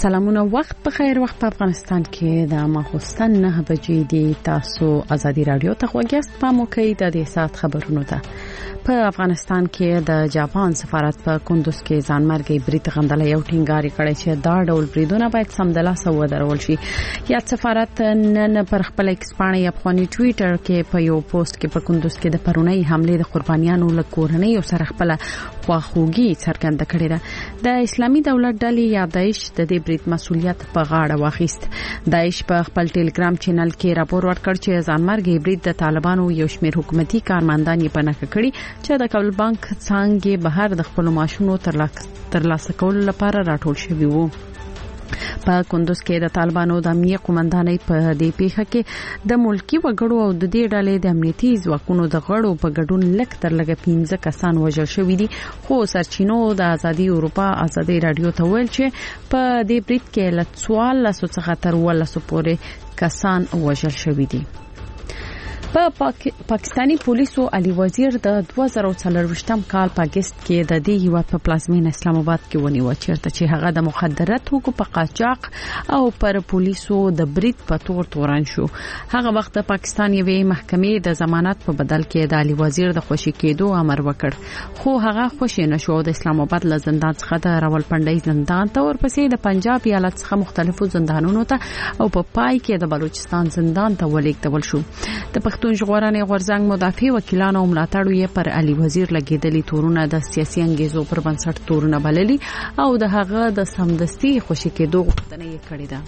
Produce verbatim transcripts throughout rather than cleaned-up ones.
سلامونه، وخت بخیر. وخت په افغانستان کې د ماخوستن نه بجې دي. تاسو ازادي رادیو ته وګورئ. په موقع د دې سات خبرونو ته په افغانستان کې د جاپان سفارت په کندوز کې ځانمرګي برید غندل یو ټینګاري کړی چې دا ډول بریدونه باید سمدلاسه ودرول شي. یا سفارت نن پر خپل ایکسپاني افغاني ټوئیټر کې په یو پوسټ کې په کندوز کې د پرونی حمله د قربانیانو له کورنۍ او سره خپل خواخوږي څرګنده کړې ده. د اسلامي دولت ډلې یا داعش د دې برید مسؤلیت په غاړه واخیست. داعش په خپل ټلګرام چینل کې راپور ورکړ چې ځانمرګي برید د طالبانو یو شمېر حکومتي کارمندان یې په نښه کړي چې د کابل بانک څنګه بهر د خپل ماشونو ترلاسه کولو لپاره راټول شوی وو. په کندوز کې د طالبانو د امنیه قومندانۍ په دې پیښه کې د ملکی وګړو او د دې ډلې د امنیتي ځواکونو د غړو په ګډون لک تر لګ پنځه کسان وژل شوي دي. خو سرچینو د ازادي اروپا ازادي رادیو ته ویل چې په دې برید کې له څوارلسو څخه تر اوولسو پورې کسان وژل شوي دي. په پاک... پاکستانی پولیسو علي وزیر د دوه زره څلرويشتم کال په اگست کې د دې هیواد په پلازمین اسلام آباد کې ونیو چیرته چې هغه د مخدرات توکو په قاچاق او پر پولیسو د برید په تور تورن شو. هغه وخت د پاکستان یوې محکمې د ضمانت په بدل کې د علي وزیر د خوشی کېدو امر وکړ، خو هغه خوشی نشو. د اسلام آباد له زندان څخه د راولپنډي زندان ته ورپسې د پنجاب ایالت څخه مختلفو زندانونو ته او په پا پای کې د بلوچستان زندان ته ولېږدول شو. د پښتون ژغورنې غورځنګ مدافع وکیلانو او ملاتړو یې پر علي وزیر لګیدلي تورونه د سیاسي انګیزو پر بنسټ تورونه بللي او د هغه د سمدستي خوشی کېدو غوښتنه یې کړې ده.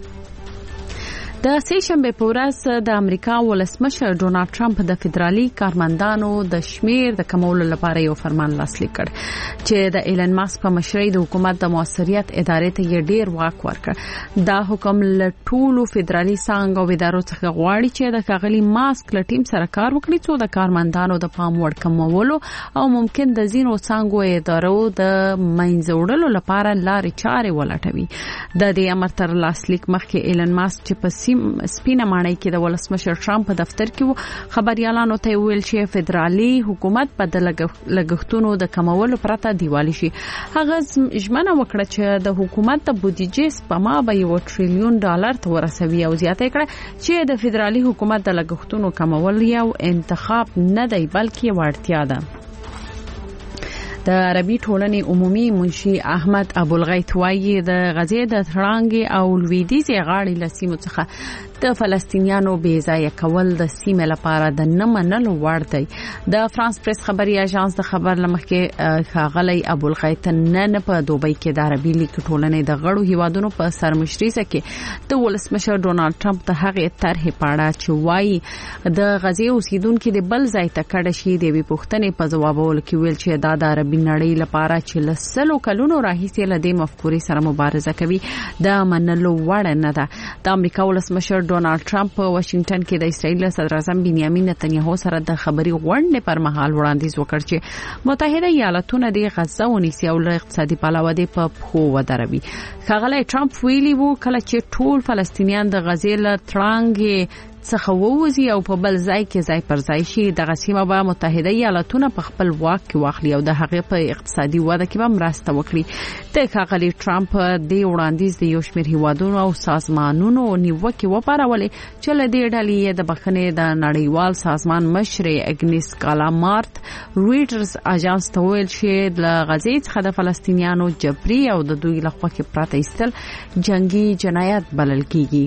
د سه شنبه په ورځ د امریکا ولسمشر ډونالد ټرمپ د فدرالي کارمندانو د شمیر د کمولو لپاره یو فرمان لاسلیک کړ چې د ایلن ماسک په مشرۍ د حکومت د موثریت ادارې ته یې ډیر واک ورکړ. دا حکم له ټولو فدرالي څنګه او ادارو څخه غواړي چې د کاغلي ماسک له ټیم سره کار وکړي څو د کارمندانو د پام وړ کمولو او ممکن د زینو څنګه ادارو د منځوړلو لپاره لارې چارې ولټوي. د دې امر تر لاسلیک مخکې ایلن ماسک چې په سپینه ماڼۍ کې د ولسمشر ټرمپ په دفتر کې خبريالانو ته ویل چې فدرالي حکومت په د لګښتونو د کمولو پرته دیوالي شي. هغه ژمنه وکړه چې د حکومت د بودیجې سپما به یو ټریلیون ډالر ته ورسوي او زیاته کړه چې د فدرالي حکومت د لګښتونو کمول یو انتخاب نه دی بلکې وړتیا ده. د عربي ټولنې عمومي منشي احمد ابوالغیث وایي د غزې د تړانګې او لویدیځ غاړې له سیمو څخه د فلسطینیانو بې ځای کول د سیمې لپاره د نه منلو وړ دی. د فرانس پریس خبري اژانس د خبر لمخې ښاغلی ابوالغیث نن په دوبۍ کې د عربي لیگ ټولنې د غړو هیوادونو په سرمشري کې د ولسمشر ډونالد ټرمپ د هغې طرحې په اړه چې وایي د غزې اوسیدونکو د بل ځای ته کډه شي د وی پوښتنې په ځوابولو کې ویل چې دا د عربي نړۍ لپاره چې لسلو کلونو راهیسې له دې مفکورې سره مبارزه کوي د منلو وړ نه ده. د امریکا ولسمشر ډونالد ټرمپ په واشنگټن کې د اسرائیل صدر اعظم بنیامین نتنیاهو سره د خبري غونډې پر مهال وړاندیز وکړ چې متحده ایالاتونه د غزه ونیسي او له اقتصادي پلوه د په پخو ودروي. ښاغلی ټرمپ ویلي وو کله چې ټول فلسطینیان د غزې له تړانګې څخه ووزي او په بل ځای کې ځای پر ځای شي دغه سیمه به متحده ایالاتونه په خپل واک کې واخلي او د هغې په اقتصادي وده کې به مرسته وکړي. د ښاغلي ټرمپ د وړاندیز د یو شمېر هیوادونو او سازمانونو نیوکې وپارولې چې له دې ډلې د بخښنې د نړیوال سازمان مشرې اګنیس کالامارت رویټرز اژانس ته ویل چې له غزې څخه د فلسطینیانو جبري او د دوی له خوا پراته ایستل جنگي جنایت بلل کیږي.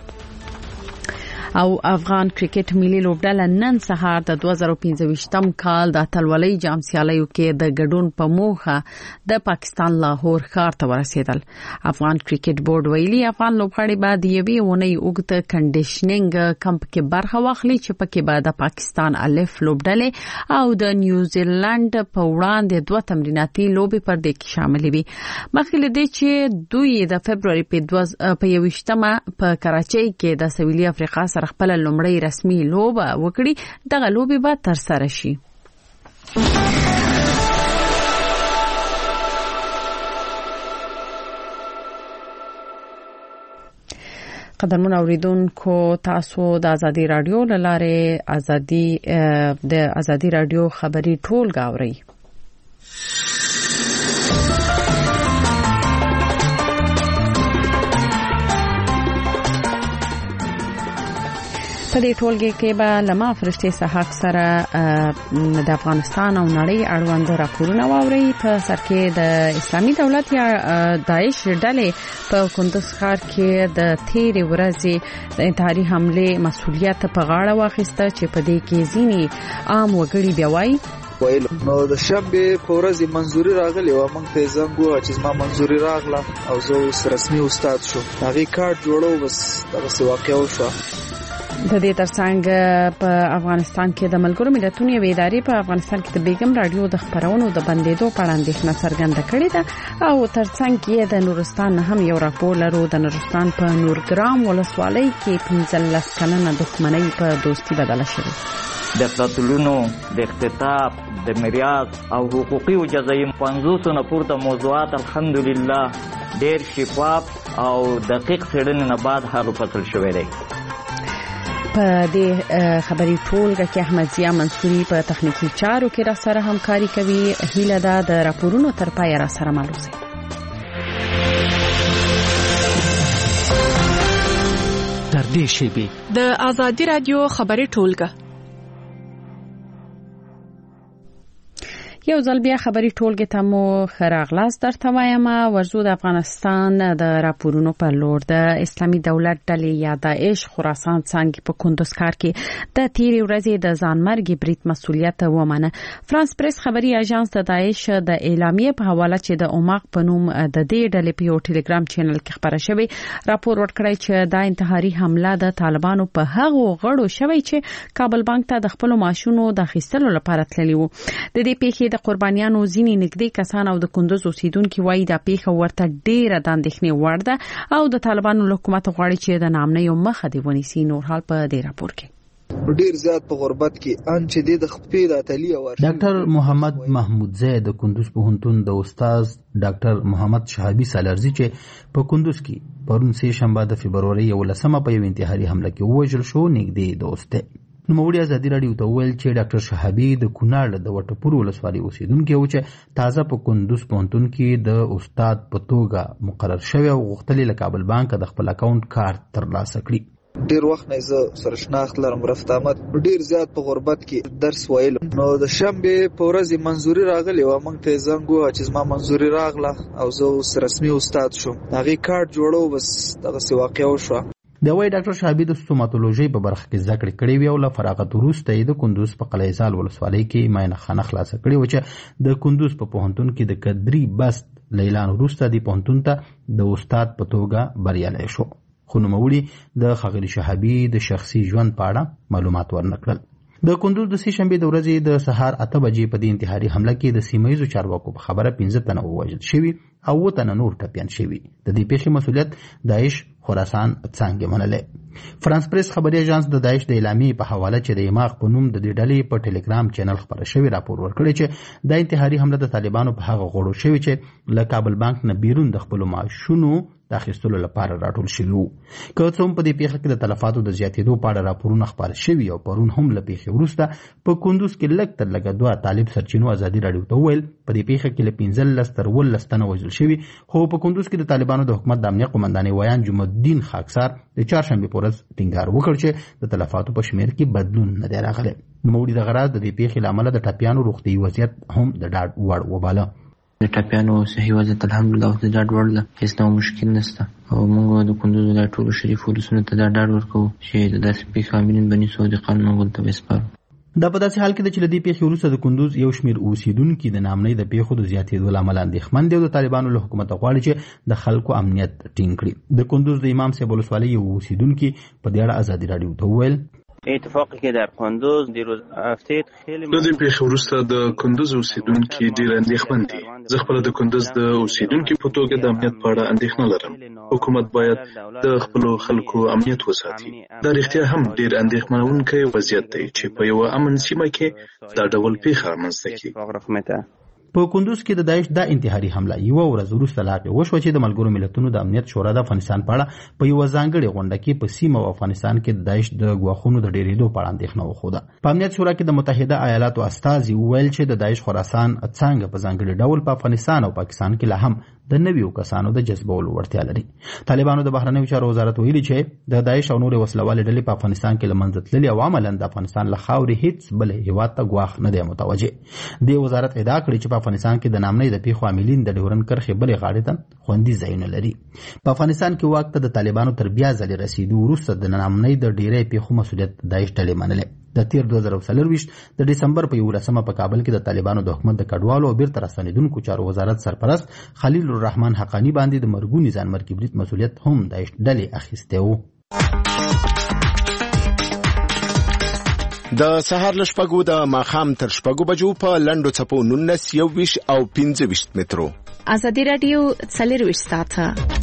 او افغان کرکټ ملي لوبډله نن سهار د دوه زره پنځه کال د اتلولۍ جام سیالیو کې د ګډون په موخه د پاکستان لاهور ښار ته ورسېدل. افغان کرکټ بورډ ویلي افغان لوبغاړي بعد یوې ونې اوږد کنډیشنینګ کمپ کې برخه واخلي چې پکې بعد د پاکستان الف لوبډلې او د نیوزیلند په وړاندې دوه تمریناتي لوبې پر دې کې شامل وي. مخکې له دې چې دوی د فبرवरी په یوویشتمه په کراچۍ کې د سویلي افریقا سره خپل لومړی رسمي لوبه وکړي. دغه لوبې به تر سره شي. قدرمن اوریدونکو تاسو د ازادي رادیو لاره ازادي د ازادي رادیو خبري ټولګه اورئ. په دې ټولګي کې به لما فرشتي صحاق سره د افغانستان او نړۍ اړوند راپورونه واوري. په سر کې د اسلامي دولت یا داعش ډلې په کندوز ښار کې د تیرې ورځې د انتحاري حمله مسؤلیت په غاړه واخیسته چې په دې کې ځینې عام وګړي بیا وایي ویل نو د شنبه په ورځ منځوري راغلی و موږ ته زنګ و چې ما منځوري راغله او زه اوس رسمي استاد شو هغه کارت جوړو بس دغه واقعو شو. د دې ترڅنګ په افغانستان کې د ملګرو ملتونو یوې ادارې په افغانستان کې د بیګم رادیو د خبرونو د بندیدو په اړه اندېښنه څرګنده کړې ده او ترڅنګ یې د نورستان هم یو راپور لرو. د نورستان په نورګرام ولسوالۍ کې پنځلس کلنه دښمنۍ په دوستي بدله شوې. د قتلونو د اختطاف د میراث او حقوقي او جزایي پنځوس نه پورته موضوعات الحمدلله ډېر شفاف او دقیق څېړنې نه بعد حل وکړل شوی دی. په دې خبري ټولګه کې احمد ضیا منصوري په تخنیکی چارو کې را سره همکاري کوي. هیله ده د راپورونو تر پای را سره مل اوسئ. تر دې شیبې د آزادي رادیو خبري ټولګه یو ځل بیا خبري ټولګه ته مو خراغلاس درته وایم. ورزو د افغانستان د راپورونو په لور د اسلامي دولت ډلې یا داعش خراسان څنګه په کندوز ښار کې د تیرې ورځې د ځانمرګي برید مسؤلیت ومنه. فرانس پریس خبري اژانس د داعش د اعلامیې په حواله چې د اوماق په نوم د دې ډلې په یو ټلګرام چینل کې خبره شوی راپور ورکړی چې دا انتحاري حمله د طالبانو په هغو غړو شوی چې کابل بانک ته د خپل معاشونو د اخیستلو لپاره تللی وو. د دې پیښې د قربانیانو ځینې نږدې کسان او د کندوز اوسیدونکو وایي دا پیښه ورته ډیره د اندېښنې وړ ده او د طالبانو له حکومت غواړي چې د نامنیو مخه دی ونیسي. نور حال په دې راپور کې ډیر زیات په غربت کې ان چې د خپې د اتلی او ډاکټر محمد محمود زید د کندوز پوهنتون د استاد ډاکټر محمد شهابي سالارزي چې په کندوز کې پرون سه شنبه د فبرवरी یولسمه په یو انتحاري حمله کې وژل شو نږدې دوست دی. نوموړي ازادي رادیو ته ویل چې ډاکټر شهابي د کونړ د وټپور ولسوالۍ اوسیدونکی و چې تازه په کندوز پوهنتون کې د استاد په توګه مقرر شوی او غوښتل له کابل بانک د خپل اکاونټ کارت ترلاسه کړي. ډیر وخت نه زه سره شناخت لرم رفت آمد ډیر زیات په غربت کې درس ویل نو د شنبه په ورځ منځوري راغلی و موږ ته زنګ و چې ما منځوري راغله او زه اوس رسمي استاد شو هغه کارت جوړو بس دغه واقعو شو. د وای ډاکټر شهابي د ستوماتولوژي په برخه کې زده کړې کړې وی او له فراغت وروسته د کندوز په قلعه زال ولسوالۍ کې ماینه خانه خلاصه کړې و چې د کندوز په پوهنتون کې د قدري بست لیلان وروسته د پوهنتون ته د استاد په توګه بریالی شو. خو نوموړي د ښاغلي شهابي د شخصي ژوند په اړه معلومات ورنکړل. د کندوز د سه شنبه د ورځې د سهار اته بجې په دې انتحاري حمله کې د سیمایي چارواکو په خبره پنځه تنه ووژل شوي او اووه تنه نور ټپیان شوي. د دې پیښې مسؤلیت داعش خراسان څنګه منلې. فرانس پریس خبري اژانس د داعش د اعلامیې په حواله چې د ایماق په نوم د دې ډلې په ټلګرام چینل خبره شوی راپور ورکړی چې د انتحاري حمله د طالبانو په هغه غړو شوی چې له کابل بانک نه بیرون د خپل معاشونو د اخیستلو لپاره راټول شوي وو. که څه هم په دې پیښه کې د تلفاتو د زیاتېدو په اړه راپورونه خپاره شوي او پرون هم له پیښې وروسته په کندوز کې لږ تر لږه دوه طالب سرچینو ازادي راډیو ته وویل په دې پیښه کې له پنځلس تر اوولس تنه وژل شوي خو په کندوز کې د طالبانو د حکومت د امنیت قومندانې ویان جمعه الدین خاکسار د چهارشنبې په ورځ ټینګار وکړ چې د تلفاتو په شمېر کې بدلون نه دی راغلی. نوموړي دغه راز د دې پیښې له امله د ټپیانو روغتیایي وضعیت هم د ډاډ وړ وباله. د ټپیانو صحي وضعیت الحمدلله اوس د ډاډ وړ ده، هېڅ ډول مشکل نشته او موږ د کندوز ولایت ټولو شریف ولسونو ته دا ډاډ ورکوو چې د داسې پیښو عاملین به نیسو او د قانون منګولو ته به سپارو. دا په داسې حال کې ده چې له دې پیښې وروسته د کندوز یو شمېر اوسیدونکي د نامنۍ د پیښو د زیاتېدو له امله اندېښمن دي او د طالبانو له حکومته غواړي چې د خلکو امنیت ټینګ کړي. د کندوز د امام صاحب ولسوالۍ یو اوسیدونکي په دې اړه ازادي راډیو ته وویل اتفاقی که در کندوز دیروز هفته خیلی د دې پیښې وروسته د کندوز اوسیدونکي ډېر اندېښمن دي. زه خپله د کندوز د اوسیدونکي په توګه د امنیت په اړه اندېښنه لرم. حکومت باید د خپلو خلکو امنیت وساتي. دا رښتیا هم ډېر اندېښمنونکی وضعیت دی چې په یوه امن سیمه کې دا ډول پیښه رامنځته کړي. په کندوز کې د داعش د انتحاري حمله یوه ورځ وروسته لا وشوه چې د ملګرو ملتونو د امنیت شورا د افغانستان په اړه په یوه ځانګړې غونډه کې په سیمه او افغانستان کې د داعش د ګواښونو د ډېرېدو په اړه اندېښنه وښوده. په امنیت شورا کې د متحده ایالاتو استازي وویل چې د داعش خراسان څنګه په ځانګړي ډول په افغانستان او پاکستان کې لا هم د نویو کسانو د جذبولو وړتیا لري. طالبانو د بهرنیو چارو وزارت ویلي چې د داعش او نورې وسلوالې ډلې په افغانستان کې له منځه تللي او عملاً د افغانستان له خاورې هیڅ بل هیواد ته ګواښ نه دی متوجه. دې وزارت ادعا کړې چې په افغانستان کې د نامنۍ د پیښو عاملین د ډیورنډ کرښې بلې غاړې ته خوندي ځایونه لري. په افغانستان کې واک ته د طالبانو تر بیا ځلې رسیدو وروسته د نامنۍ د ډیری پیښو مسؤلیت داعش ډلې منلې. د تیر دوه زره څلرویشت د ډسمبر په یولسمه په کابل کې د طالبانو د حکومت د کډوالو او بیرته راستنېدونکو چارو وزارت سرپرست خلیل الرحمن حقانی باندې د مرګوني ځانمرګي برید مسؤلیت هم داعش ډلې اخیستی و. د سهار له شپږو د ماښام تر شپږو بجو په لنډو څپو نولس یوویشت او پنځه ویشت مترو. ازادي راډیو څلرویشت ساعته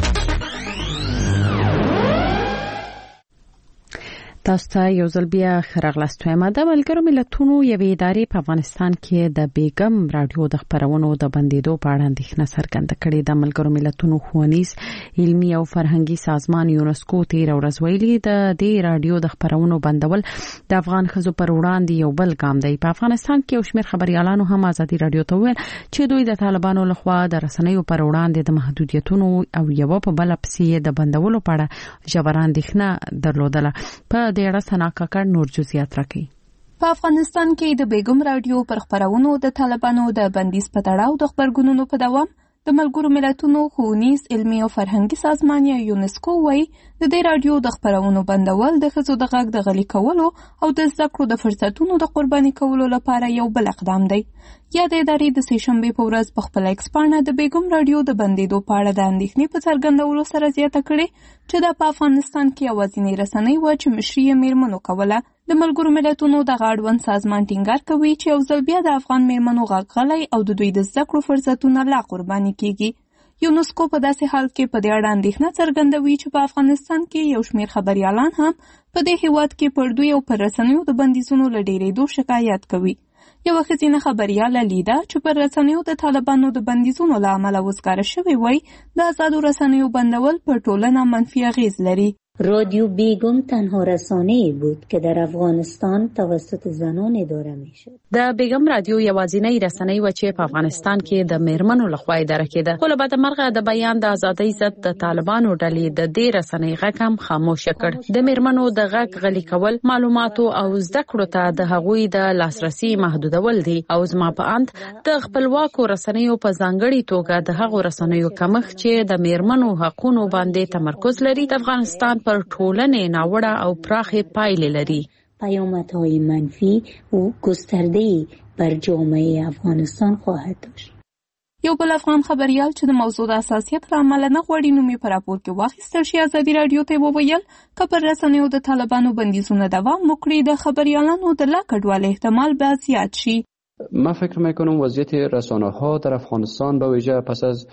تاسو ته یو ځل بیا ښه راغلاست وایم. د ملګرو ملتونو یوې ادارې په افغانستان کې د بیګم راډیو د خپرونو د بندېدو په اړه اندېښنه څرګنده کړې. د ملګرو ملتونو ښوونیز علمي او فرهنګي سازمان یونسکو تېره ورځ ویلي د دې راډیو د خپرونو بندول د افغان ښځو پر وړاندې یو بل ګام دی. په افغانستان کې یو شمېر خبریالانو هم ازادي راډیو ته وویل چې دوی د طالبانو لخوا د رسنیو پر وړاندې د محدودیتونو او یو په بل پسې د بندولو په اړه ژوره اندېښنه درلودله. په د اړه سنا کاکړ نور جزئیات راکړي. په افغانستان کې د بیګم راډیو پر خبرونو د طالبانو د بندیز په تړاو د خبرګونونو په دوام د ملګرو ملتونو ښوونیز علمي او فرهنګي سازمان یا یونسکو وایي د دې راډیو د خبرونو بندول د ښځو د غږ د غلي کولو او د زده کړو د فرصتونو د قرباني کولو لپاره یو بل اقدام دی. یا د ادارې د سې شنبې په ورځ په خپل ایکس پاڼه د بیګم راډیو د بندېدو په اړه د اندېښنې په څرګندولو سره زیاته کړې چې دا په افغانستان کې یوازینۍ رسنۍ وه چې مشري یې میرمنو کوله. د ملګرو ملتونو دغه اړوند سازمان ټینګار کوي چې یو ځل بیا د افغان میرمنو غږ غلی او د دوی د زده کړو فرصتونه لا قرباني کیږي. یونسکو په داسې حال کې په دې اړه اندېښنه څرګندوي چې په افغانستان کې یو شمېر خبریالان هم په دې هیواد کې پر دوی او پر رسنیو د بندیزونو له ډېرېدو شکایت کوي. یوه ښځینه خبریاله لیدا چې پر رسنیو د طالبانو د بندیزونو له امله وزګاره شوې وای د آزادو رسنیو بندول پر ټولنه منفي اغیز لري. رادیو بیگم تنها رسانه‌ای بود که در افغانستان توسط زنان اداره میشد. د بیگم رادیو یوازینۍ رسنۍ و چې په افغانستان کې د میرمنو لخوا اداره کېده. خو له بده مرغه د بیان د ازادۍ ضد د طالبانو ډلې د دې رسنۍ غږ هم خاموش کړ. د میرمنو د غږ غلي کول، معلوماتو او زده کړو ته د هغوی د لاسرسي محدودول دي او زما په اند د خپلواکو رسنیو په ځانګړي توګه د هغو رسنیو کمښت چې د میرمنو حقوقو باندې تمرکز لري د افغانستان پر ټولنې ناوړه او پراخې پایلې لري. پیامدهای منفی و گسترده‌ای بر جامعه افغانستان خواهد داشت. یو بل افغان خبریال چې د موضوع د حساسیت له امله نه غواړي نوم یې په راپور کې واخیستل شي ازادي راډیو ته وویل که پر رسنیو د طالبانو بندیزونه دوام وکړي د خبریالانو د لا کډوالۍ احتمال به زیات شي. من فکر میکنم وضعیت رسانه ها در افغانستان به ویژه پس از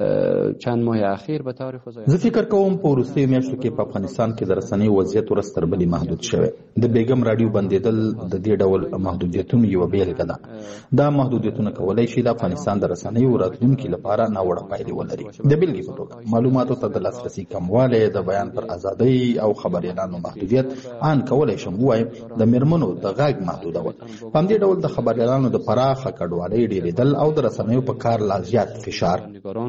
چند ماه اخیر به طور فزای زه فکر کوم په وروستیو میاشتو کې په افغانستان کې د رسنیو وضعیت ورځ تر بلې محدود شوی. د بیګم راډیو بندیدل د دې ډول محدودیتونو یوه بیلګه ده. دا محدودیتونه کولی شي د افغانستان د رسنیو راتلونکي لپاره ناوړه پایلې ولري. د بیلګې په توګه معلوماتو ته د لاسرسي کموالی، د بیان پر ازادۍ او خبریالانو محدودیت ان کولی شم ووایم د میرمنو د غږ محدودول. په همدې ډول د خبریالانو د پراخه کډوالۍ ډېرېدل او د رسنیو په کار لا زیات فشار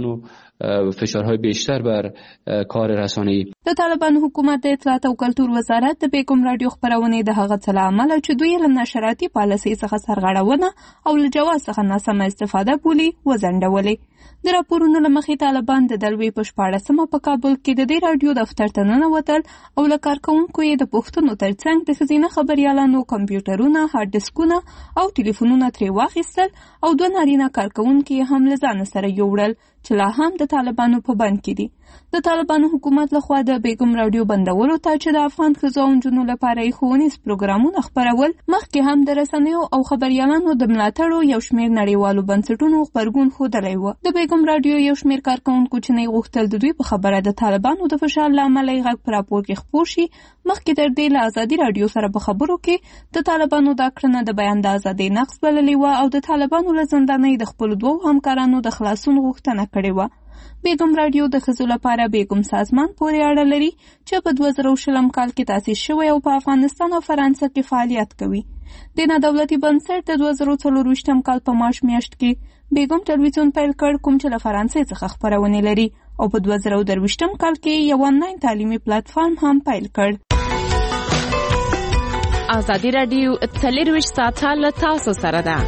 فشارهای بیشتر بر کار رسانه‌ای. د طالبان حکومت د اطلاعات او کلتور وزارت د بیګم راډیو خبرونه د هغه څه له امله چې دوی له نشراتي پالیسۍ څخه سرغړونه او له جواز څخه ناسمه استفاده بولي وځنډولې. د راپورونو له مخې طالبان د دلوي په شپاړسمه په کابل کې د دې راډیو دفتر ته ننوتل او له کارکوونکو یې د پوښتنو ترڅنګ د ښځینه خبریالانو کمپیوټرونه، هارډ ډیسکونه او ټلیفونونه ترې واخیستل او دوه نارینه کارکوونکي هم له ځان سره یوړل چې لا هم د طالبانو په بند کې دي. د طالبانو حکومت لخوا د بیګم راډیو بندولو ته چې د افغان ښځو او نجونو لپاره یې ښوونیز پروګرامونه خپرول مخکې هم د رسنیو او خبریالانو د ملاتړو یو شمېر نړیوالو بنسټونو غبرګون ښودلی و. د بیګم راډیو یو شمېر کارکوونکو چې نه غوښتل د دوی په خبره د طالبانو د فشار له امله یې غږ په راپور کې خپور شي، مخکې تر دې له ازادي راډیو سره په خبرو کې د طالبانو دا کړنه د بیان د ازادۍ نقض بللې وه او د طالبانو له زندانۍ د خپلو دوو همکارانو د خلاصون غوښتنه کړې وه. بیګم رادیو د ښځو لپاره بیګم سازمان پورې اړه لري چې په دوه زره شلم کال کې تاسیس شوی او په افغانستان او فرانسه کې فعالیت کوي. د نه دولتي بنسټ د دوه زره څلرویشتم کال په مارچ میاشت کې بیګم ټلویزیون پیل کړ، کوم چې له فرانسې څخه خپرونې لري، او په دوه زره درویشتم کال کې یو آنلاین تعلیمي پلیټفارم هم پیل کړ. ازادي راډیو څلرویشت ساعته له تاسو سره ده.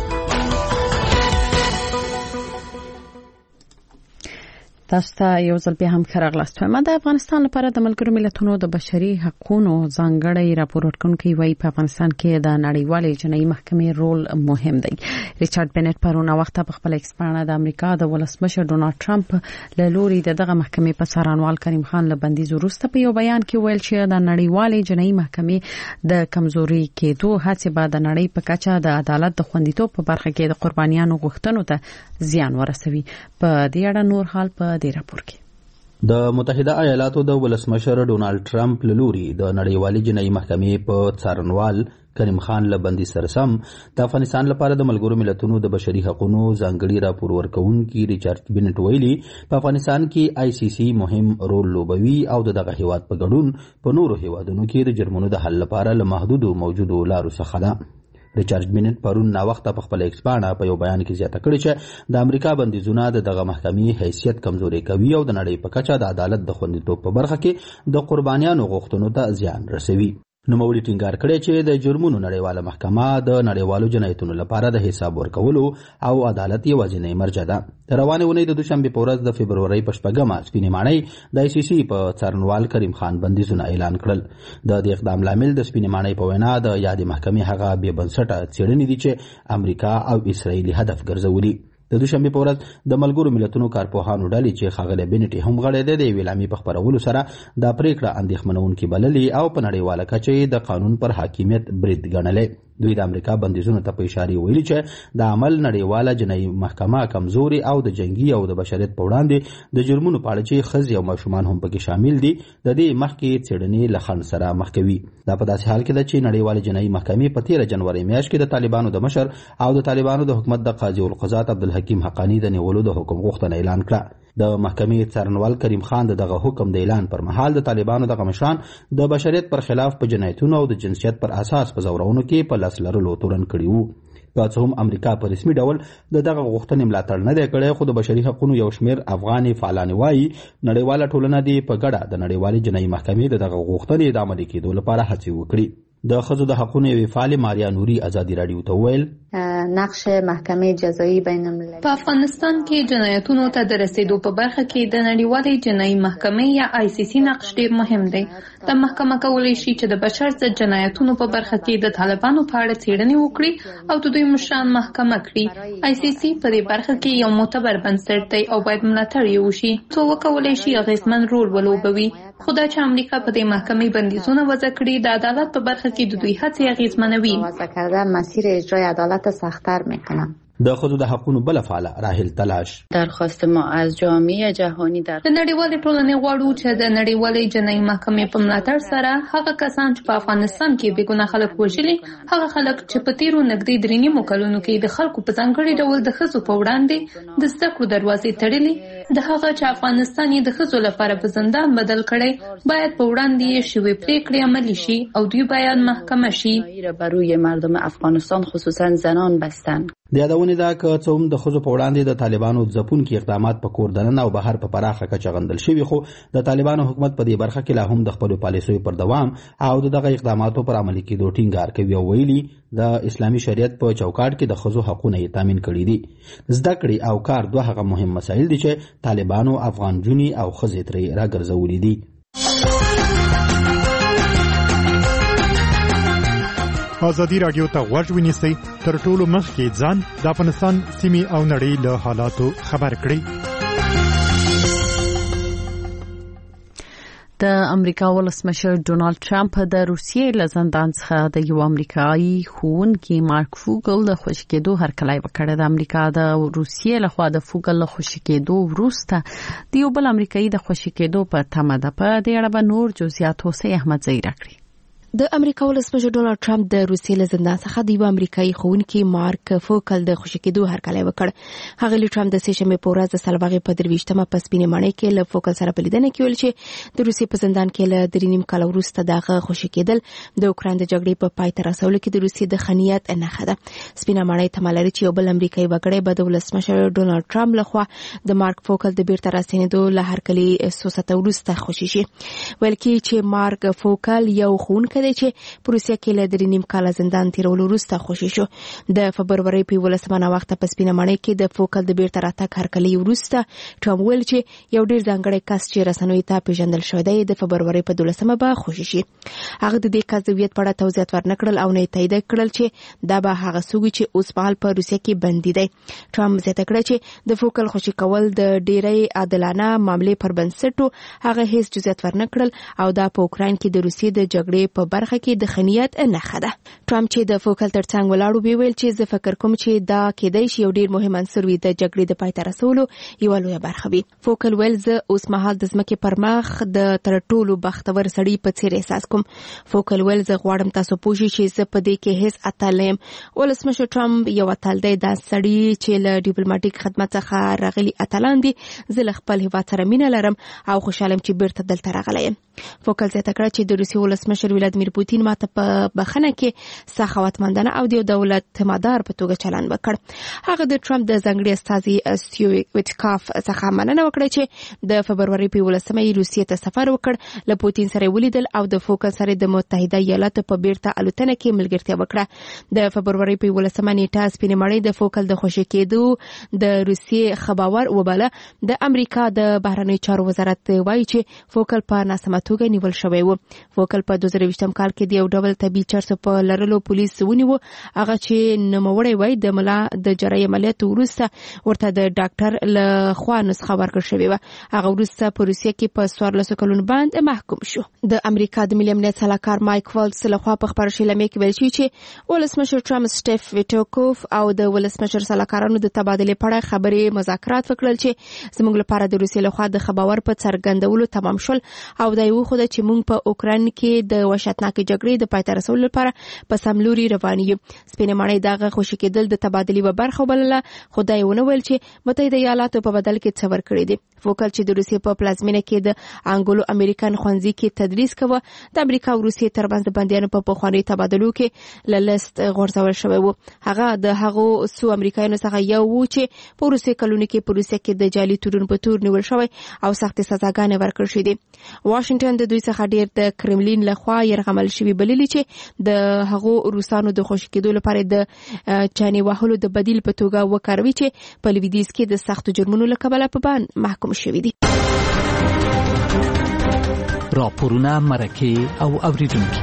تاسو ته یو ځل بیا هم ښه راغلاست. وایم د افغانستان لپاره د ملګرو ملتونو د بشري حقوقو ځانګړی راپور ورکونکي وایي په افغانستان کې د نړیوالې جنایي محکمې رول مهم دی. ریچارډ بنټ پرونه وخت په خپل ایکس پاڼه د امریکا د ولسمشر ډونالد ټرمپ له لوري دغه محکمې په څارنوال کریم خان له بندیز وروسته په یو بیان کې ویل چې د نړیوالې جنایي محکمې د کمزوري کېدو هڅې به د نړۍ په کچه د عدالت د خوندیتوب په برخه کې د قربانیانو غوښتنو ته زیان ورسوي. په دې اړه نور حال په دې راپور کې د متحده ایالاتو د ولسمشر ډونالد ټرمپ له لوري د نړیوالې جنایي محکمې په څارنوال کریم خان له بندیز سره سم د افغانستان لپاره د ملګرو ملتونو د بشري حقوقو ځانګړي راپور ورکوونکي ریچارډ بنټ ویلي په افغانستان کې آی سی سی مهم رول لوبوي او دغه هیواد په ګډون په نورو هیوادونو کې د جرمونو د حل لپاره له محدودو موجودو لارو څخه ده. ریچارډ بنټ پرون نا وخت په خپل ایکس پاڼه په یو بیان کې زیاته کړې چې د امریکا بندیزونه دغه محکمې حیثیت کمزوري کوي او د نړۍ په کچه د عدالت د خوندیتوب په برخه کې د قربانیانو غوښتنو ته زیان رسوي. نوموړي ټینګار کړی چې د جرمونو نړیواله محکمه د نړیوالو جنایتونو لپاره د حساب ورکولو او عدالت یوازینی مرجع ده. روانه ونې د دوشنبه په ورځ د فبرورۍ په شپږمه سپینې ماڼۍ د آی سی سی په څارنوال کریم خان بندیزونه اعلان کړل. د دې اقدام لامل د سپینې ماڼۍ په وینا د یادې محکمې هغه بې بنسټه څېړنې دي چې امریکا او اسرائیل هدف ګرځولي. د دوشنبه په ورځ د ملګرو ملتونو کارپوهانو ډلې چې ښاغلی بنټ هم غړی دی د یوې اعلامیې په خپرولو سره دا پریکړه اندېښمنونکې بللې او په نړیواله کچه د قانون پر حاکمیت برید ګڼلی. دوی د امریکا بندیزونو ته په اشاره ویلي چې د عمل نړیواله جنایي محکمه کمزوري او د جنگي او د بشریت په وړاندې د جرمونو په اړه چې ښځې او ماشومان هم پکې شامل دي د دې مخکې څېړنې له خنډ سره مخ کوي. دا په داسې حال کې ده چې نړیواله جنایي محکمې په تیره جنوري میاشت کې د طالبانو د مشر او د طالبانو د حکومت د قاضي القضات عبدالحکیم حقانی د نیولو د حکم غوښتنه اعلان کړه. د محکمې څارنوال کریم خان دغه حکم د اعلان پر مهال د طالبانو دغه مشران د بشریت پر خلاف په جنایتونو او د جنسیت پر اساس په زورونو کې په لاس لرلو تورن کړي وو. که څه هم امریکا په رسمي ډول د دغه غوښتنې ملاتړ نه دی کړی، خو د بشري حقوقو یو شمېر افغاني فعالان وایي نړیواله ټولنه دې په ګډه د نړیوالې جنایي محکمې د دغه غوښتنې د عملي کېدو لپاره هڅې وکړي. د ښځو د حقوقو یوې فعالې ماریا نوري ازادي راډیو ته وویل نقش محکمې جزایي بین المللي په افغانستان کې جنایتونو ته د رسیدو په برخه کې د نړیوالې جنایي محکمې یا آی سی سی نقش ډیر مهم دی. د محکمه کولی شي چې د بشر ضد جنایتونو په برخه کې د طالبانو په اړه څېړنې وکړي او د دوی مشران محکمه کړي. آی سی سی په دې برخه کې یو معتبر بنسټ دی او باید ملاتړ یې وشي. څو وکولای شي اغیزمن رول ولوبوي. خو دا چې امریکا په دې محکمې بندیزونه وضع کړي د عدالت په برخه کې د دوی هڅې اغیزمنوي. وضع کردن مسیر اجرای عدالت سخت‌تر میکنه. د ښځو د حقوقو بل فعال راحل تلاش درخواست ما از جامعه جهانی در د نړیوالې ټولنې غواړو چې د نړیوالې جنایي محکمې په ملاتړ سره هغه کسان چې په افغانستان کې بې ګناه خلک وژلي، هغه خلک چې په تیرو نږدې درې نیمو کلونو کې د خلکو په ځانګړي ډول د ښځو په وړاندې د زده کړو دروازې تړلي، د هغه چې افغانستان یې د ښځو لپاره په زندان بدل کړی، باید په وړاندې یې شوې پریکړې عملي شي او دوی باید محکمه شي. بروی مردم افغانستان خصوصا زنان بستند. د یادونې دا که څه هم د ښځو په وړاندې د طالبانو ځپونکي اقدامات په کور دننه او بهر په پراخه کچه غندل شوي، خو د طالبانو حکومت په دې برخه کې لا هم د خپلو پالیسیو پر دوام او د دغه اقداماتو پر عملي کېدو ټینګار کوي او ویلي د اسلامي شریعت په چوکاټ کې د ښځو حقونه یې تامین کړي دي. زده کړې او کار دوه هغه مهم مسایل دي چې طالبانو افغان جونې او ښځې ترې راګرځولي دي. ازادي راډیو ته غوږ ونیسئ، تر ټولو مخکې ځان د افغانستان سیمې او نړۍ له حالاتو خبر کړئ. د امریکا ولسمشر ډونالد ټرمپ د روسیې له زندان څخه د یو امریکایي ښوونکي مارک فوګل د خوشي کېدو هرکلی وکړ. د امریکا د روسیې لخوا د فوګل له خوشي کېدو وروسته د یو بل امریکایي د خوشي کېدو په تمه ده. په دې اړه به نور جزئیات هوسۍ احمدزی راکړي. د امریکا ولسمشر ډونالد ټرمپ د روسیې له زندان څخه د یو امریکایي ښوونکي مارک فوکل د خوشي کېدو هرکلی وکړ. ښاغلي ټرمپ د سې شنبې په ورځ د سلواغې په درویشتمه په سپینې ماڼۍ کې له فوکل سره په لیدنه کې ویل چې د روسیې په زندان کې له درې نیم کاله وروسته دغه خوشي کېدل د اوکراین د جګړې په پای ته رسولو کې د روسیې د خنیت نښه ده. سپینه ماڼۍ تمه لري چې یو بل امریکایي وګړی به د ولسمشر ډونالد ټرمپ لخوا د مارک فوکل د بیرته راستنېدو له هرکلي څو ساعته وروسته خوشي شي. ویل کېږي چې مارک فوکل یو ښوونکی دی چې په روسیه کې له درې نیم کاله زندان تیرولو وروسته خوشي شو. د فبرورۍ په یولسمه ناوخته په سپینه ماڼۍ کې د فوکل د بیرته راتګ هرکلي وروسته ټرمپ ویل چې یو ډېر ځانګړی کس چې رسنیو ته پیژندل شوی دی د فبرورۍ په دولسمه به خوشي شي. هغه د دې کس د هویت په اړه توضیحات ورنکړل او نه یې تایید کړل چې دا به هغه څوک چې اوس مهال په روسیه کې بندي دی. ټرمپ زیاته کړه چې د فوکل خوشي کول د ډېرې عادلانه معاملې پر بنسټ هغه هیڅ جزئیات ورنکړل او دا په اوکراین کې د روسیې د جګړې په برخه کې د خنیت نښه ده. ټرمپ چې د فوکل ترڅنګ ولاړ و ویل چې زه فکر کوم چې دا کېدای شي یو ډېر مهم عنصر وي د جګړې د پای ته رسولو یوه لویه برخه وي. فوکل ویل زه اوس مهال د ځمکې پر مخ د تر ټولو بختور سړي په څېر احساس کوم. فوکل ویل زه غواړم تاسو پوه شئ چې زه په دې کې هیڅ اتل نه یم. ولسمشر ټرمپ یو اتل دی، دا سړي چې له ډیپلوماټیک خدمت څخه راغلي اتلان دي. زه له خپل هیواد سره مینه لرم او خوشاله یم چې بیرته دلته راغلی یم. فوکل زیاته کړه چې د روسیې ولسمشر ولادیمیر پوتین ماته په بخښنه کې سخاوتمندانه او د دولت مدار په توګه چلند وکړ. هغه د ټرمپ د ځانګړي استازي سټیو ویټکاف څخه مننه وکړه چې د فبرورۍ په یولسمه یې روسیې ته سفر وکړ، له پوتین سره ولیدل او د فوکل سره د متحده ایالاتو په بیرته الوتنه کې ملګرتیا وکړه. د فبرورۍ په یولسمه نیټه سپینې ماڼۍ د فوکل د خوشي کېدو د روسیې خبر وباله. د امریکا د بهرنیو چارو وزارت وایي چې فوکل په ناسمه توګه نیول شوی و. فوکل په دوه زره یوویشتم کال کې د یو ډول طبي چرسو په لرلو پولیس ونیو، هغه چې نوموړی وای د ملا د جراحي عملیاتو وروسته ورته د ډاکټر له خوا نسخه ورکړل شوې وه. هغه وروسته په روسیه کې په څوارلسو کلونو باندې محکوم شو. د امریکا د ملي امنیت سلاکار مایک والټس لخوا په خپاره شلمې کې ویل شوي چې ولسمشر ټرمپ سټیف ویټکوف او د ولسمشر سلاکارانو د تبادلې په اړه خبرې مذاکرات وکړل چې زموږ لپاره د روسیې لخوا د خبر په څرګندولو تمام شول او دا یو خو چې موږ په اوکراین کې د وحشتناکې جګړې د پای ته رسولو لپاره په سم لوري روان یو. سپینې ماڼۍ دغه خوشي کېدل د تبادلې یوه برخه وبلله، خو دا یې ونه ویل چې متحده ایالاتو په بدل کې څه ورکړي دي. فوکل چې د روسیې په پلازمینه کې د انګلو امریکن ښوونځي کې تدریس کوه، د امریکا او روسیې ترمنځ د بندیانو په پخوانیو تبادلو کې له لست غورځول شوی و. هغه د هغو څو امریکایانو څخه یو و چې په وروستیو کلونو کې په روسیه کې د جعلي تورونو په تور نیول شوی او سختې سزاګانې ورکړل شوې دي. واشنګټن د دوی څخه ډیر د کرملین لخوا يرغمل شوی بللی چې د هغو روسانو د خوشي کېدو لپاره د چاني وهلو د بدیل په توګه وکاروي چې په لویدیځ کې د سختو جرمونو له کبله په بان محکوم شوی دي. راپورونه مرکه او اوریدونکو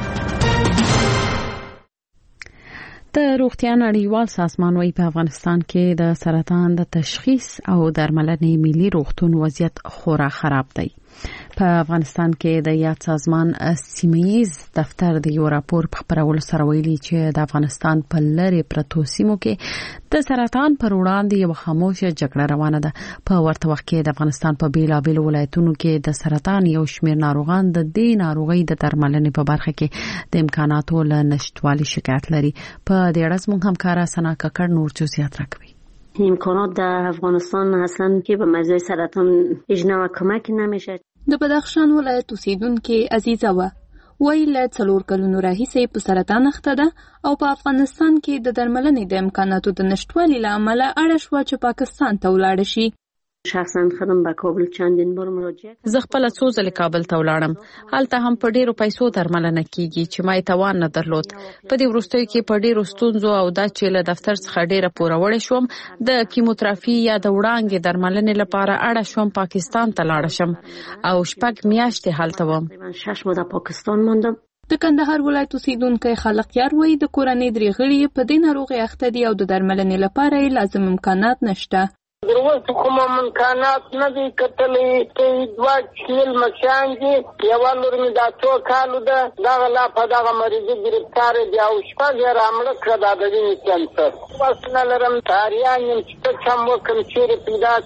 د روغتیا نړیوال سازمان وايي په افغانستان کې د سرطان د تشخیص او درملنې ملي روغتون وضعیت خورا خراب دی. په افغانستان کې د یاد سازمان سیمه‌ییز دفتر د یو راپور په خبرولو سره ویلي چې د افغانستان په لرې پرتو سیمو کې د سرطان پر وړاندې یو خاموشه جګړه روانه ده. په ورته وخت کې د افغانستان په بیلابیلو ولایتونو کې د سرطان یو شمېر ناروغان د دې ناروغۍ د درملنې په برخه کې د امکاناتو له نشټوالي شکایت لري. په دې اړه زموږ همکاره سنا ککړ نور جزئیات راکوي. امکانات در افغانستان اصلا که به مریضای سرطان اجنا و کمک نمیشه. د بدخشان ولایت اوسیدونکو عزیزه و وایي له څلور کلونو راهیسې په سرطان اخته ده او په افغانستان کې د درملنې د امکاناتو د نشټوالي له امله اړه شوه چې پاکستان ته ولاړه شي. شخصا خودم به کابل چندین بار مراجعه زه خپل څو ځله کابل ته ولاړم. هلته هم په ډیرو پیسو درملنه کیږي چې ما توان نه درلود. په دې وروستیو کې په ډیرو ستونزو او دا چې له دفتر څخه ډیره پوروړې شوم د کیموتراپي یا د وړانګې درملنې لپاره اړه شوم پاکستان ته لاړ شم او شپږ میاشتې هلته وم. شش ماه در پاکستان ماندم. د کندهار ولایت اوسیدونکو خلق یار وایي د کورنۍ درې غړي په دې ناروغي اخته دي او د درملنې لپاره لازم امکانات نشته. دروازه کوم امکانات نه دي کتلې چې دوا کیل مشان دي یو لور می دا څو کالو ده دا لا په دغه مریض گرفتار دي او شپږ یې رامړه کړه د دې کینسر واسنه لرم تاریان چې څه کوم کوم چې پیدا کمل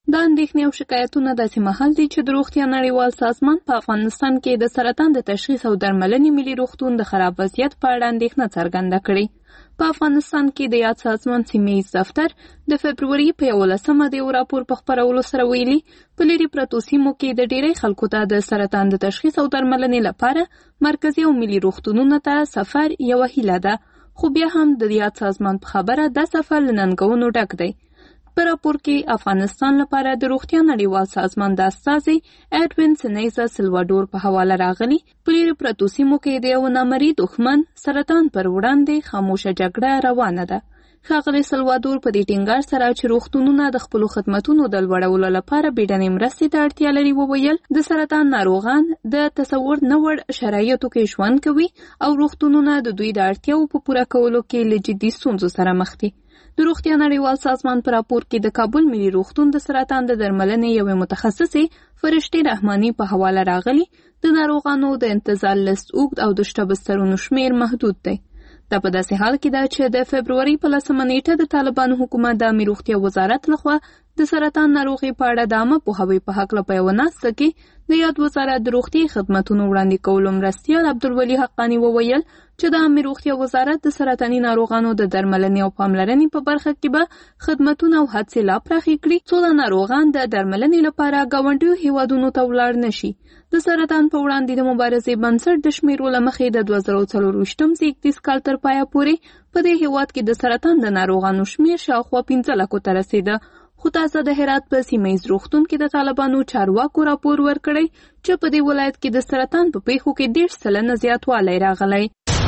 دا اندېښنې او شکایتونه داسې مهال دي چې د روغتیا نړیوال سازمان په افغانستان کې د سرطان د تشخیص او درملنې ملي روغتون د خراب وضعیت په اړه اندېښنه څرګنده کړې. په افغانستان کې د یاد سازمان سیمه‌ییز دفتر د فبروري په یولسمه د یو راپور په خپرولو سره ویلي په لرې پرتو سیمو کې د ډېری خلکو ته د سرطان د تشخیص او درملنې لپاره مرکزي او ملي روغتونونو ته سفر یوه هیله ده، خو بیا هم د یاد سازمان په خبره دا سفر له ننګونو ډک دی. په راپور کې افغانستان لپاره د روغتیا نړیوال سازمان د استازي اډوین سنیزا سلواډور په حواله راغلي په لرې پرتو سیمو کې د یو نامرئي دښمن سرطان پر وړاندې خاموشه جګړه روانه ده. ښاغلی سلواډور په دې ټینګار سره چې روغتونونه د خپلو خدمتونو د لوړولو لپاره بیړنۍ مرستې ته اړتیا لري وویل د سرطان ناروغان د تصور نه وړ شرایطو کې ژوند کوي او روغتونونه د دوی د اړتیاو په پوره کولو کې له جدي ستونزو سره مخ دي. د روغتیا نړیوال سازمان په راپور کې د کابل ملي روغتون د سرطان د درملنې یوې متخصصې فرشتې رحماني په حواله راغلي د ناروغانو د انتظار لست اوږد او د شته بسترونو شمیر محدود دی. دا په داسې حال کې ده چې د فبروري په لسمه نیټه د طالبانو حکومت د عامه روغتیا وزارت لخوا د سرطان ناروغي په اړه د عامه پوهاوي په هکله په یوه ناسته کې د یاد وزارت د روغتیا خدمتونو وړاندې کولو مرستیال عبدالولي حقانی وویل چې د عامه روغتیا وزارت د سرطاني ناروغانو د درملنې او پاملرنې په برخه کې به خدمتونه او هڅې لا پراخې کړي څو د ناروغان د درملنې لپاره ګاونډیو هیوادونو ته ولاړ نشي. د سرطان په وړاندې د مبارزې بنسټ د شمیرو له مخې د دوه زره څلرویشتم زیږدیز کال تر پایه پورې په دې هیواد کې د سرطان د ناروغانو شمیر شاوخوا پنځه لکو ته رسېده. خو تازه د هرات په سیمه‌ییز روغتون کې د طالبانو چارواکو راپور ورکړی چې په دې ولایت کې د سرطان په پیښو کې دېرش سلنه زیاتوالی راغلی.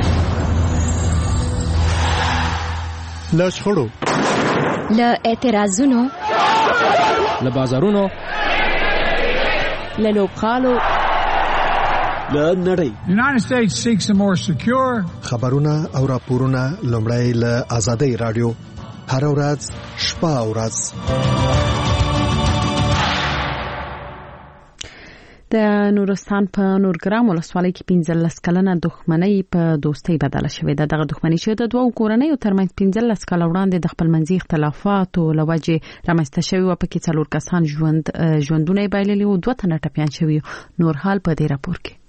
له شخړو، له اعتراضونو، له بازارونو، له لوبغالو، له نړۍ United States seeks a more secure خبرونه او راپورونه لومړی له آزادۍ رادیو هر ورځ شپه او ورځ. د نورستان په نورګرام ولسوالۍ کې پنځلس کلنه دښمنۍ په دوستۍ بدله شوې ده. دغه دښمنۍ چې د دوو کورنیو ترمنځ پنځلس کاله وړاندې د خپلمنځي اختلافاتو له وجې رامنځته شوې وه، پکې څلور کسان ژوند ژوندونه یې بایللي وو، دوه تنه ټپیان شوي. نور حال په دې راپور کې.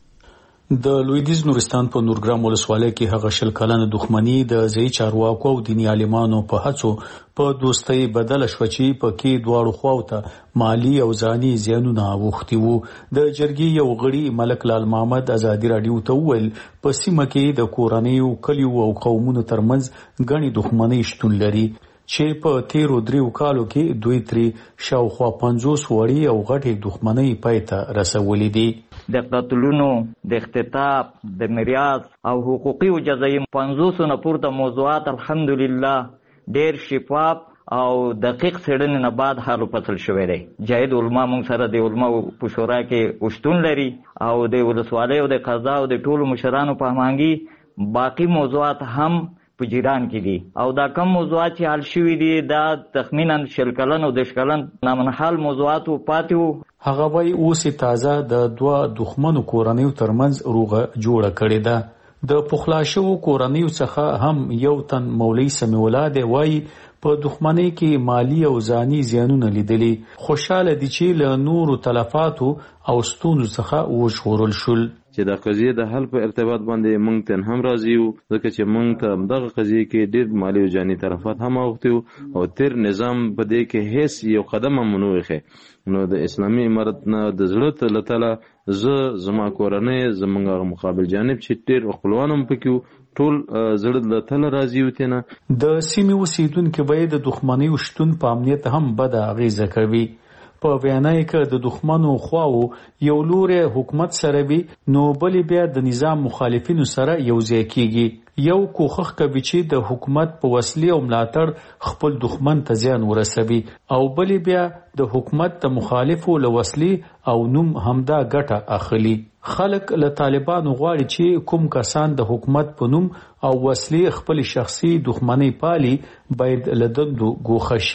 د لویدیځ نورستان په نورګرام ولسوالۍ کې هغه شل کلنه دښمنۍ د ځای چارواکو او دیني عالمانو په هڅو په دوستۍ بدله شوه چې په کې دواړو خواو ته مالی او ځاني زیانونه اوښتي وو. د جرګې یو غړي ملک لال محمد ازادي راډیو ته وویل په سیمه کې د کورنیو، کلیو او قومونو ترمنځ ګڼې دښمنۍ شتون لري چې په تیرو دریو کالو کې دوی ترې شاوخوا پنځوس وړې او غټې دښمنۍ پای ته رسولې دي. د قتلونو، د اختطاف، د میراث او حقوقي او جزایي پنځوسو نه پورته موضوعات الحمدلله ډېر شفاف او دقیق څېړنې نه بعد حل فصل شوی دی. جاهد علما موږ سره د علماو په شورا کې شتون لري او د ولسوالۍ او د قضا او د ټولو مشرانو په هماهنګي باقي موضوعات هم په جیران کې دي او دا کم موضوعات چې حل شوي دي دا تخمینا شل کلن او دېرش کلن نامنحل موضوعات پاتې وو. هغه وایي اوس تازه د دوه دښمنو کورنیو ترمنځ روغه جوړه کړې ده. د پخلا شوو کورنیو څخه هم یو تن مولوي سمیع الله دی وایي په دښمنۍ کې مالی او ځاني زیانونه لیدلي. خوشاله دي چې له نورو تلفاتو او ستونزو څخه وژغورل شول. چې د قضیې د حل په ارتباط باندې موږ ته هم راضي یو ځکه چې موږ ته دغه قضیې کې ډېر مالی او جاني تلفات هم اوښتي وو او تیر نظام په دې کې هیڅ یو قدم هم ونه وښی. نو د اسلامي امارت نه د زړه ته له تله زه زما کورنۍ زموږ مقابل جانب چې ډېر خپلوان هم پکې وو ټول زړه له تله راضي وو. تېنه د سیمې اوسېدونکي به د دښمنۍ شتون په امنیت هم بده اغېزه کوي. په وینا کې د دښمنو خواو یو لوري حکومت سره وي نو بل بیا د نظام مخالفینو سره یو ځای کیږي. یو کوخخ کوي چې د حکومت په وسلې او ملاتړ خپل دښمن ته زیان ورسوي او بل بیا د حکومت د مخالفو له وسلې او نوم همدا ګټه اخلي. خلک له طالبانو غواړي چې کوم کسان د حکومت په نوم او وسلې خپل شخصي دښمنۍ پالي باید له دندو ګوښه شي.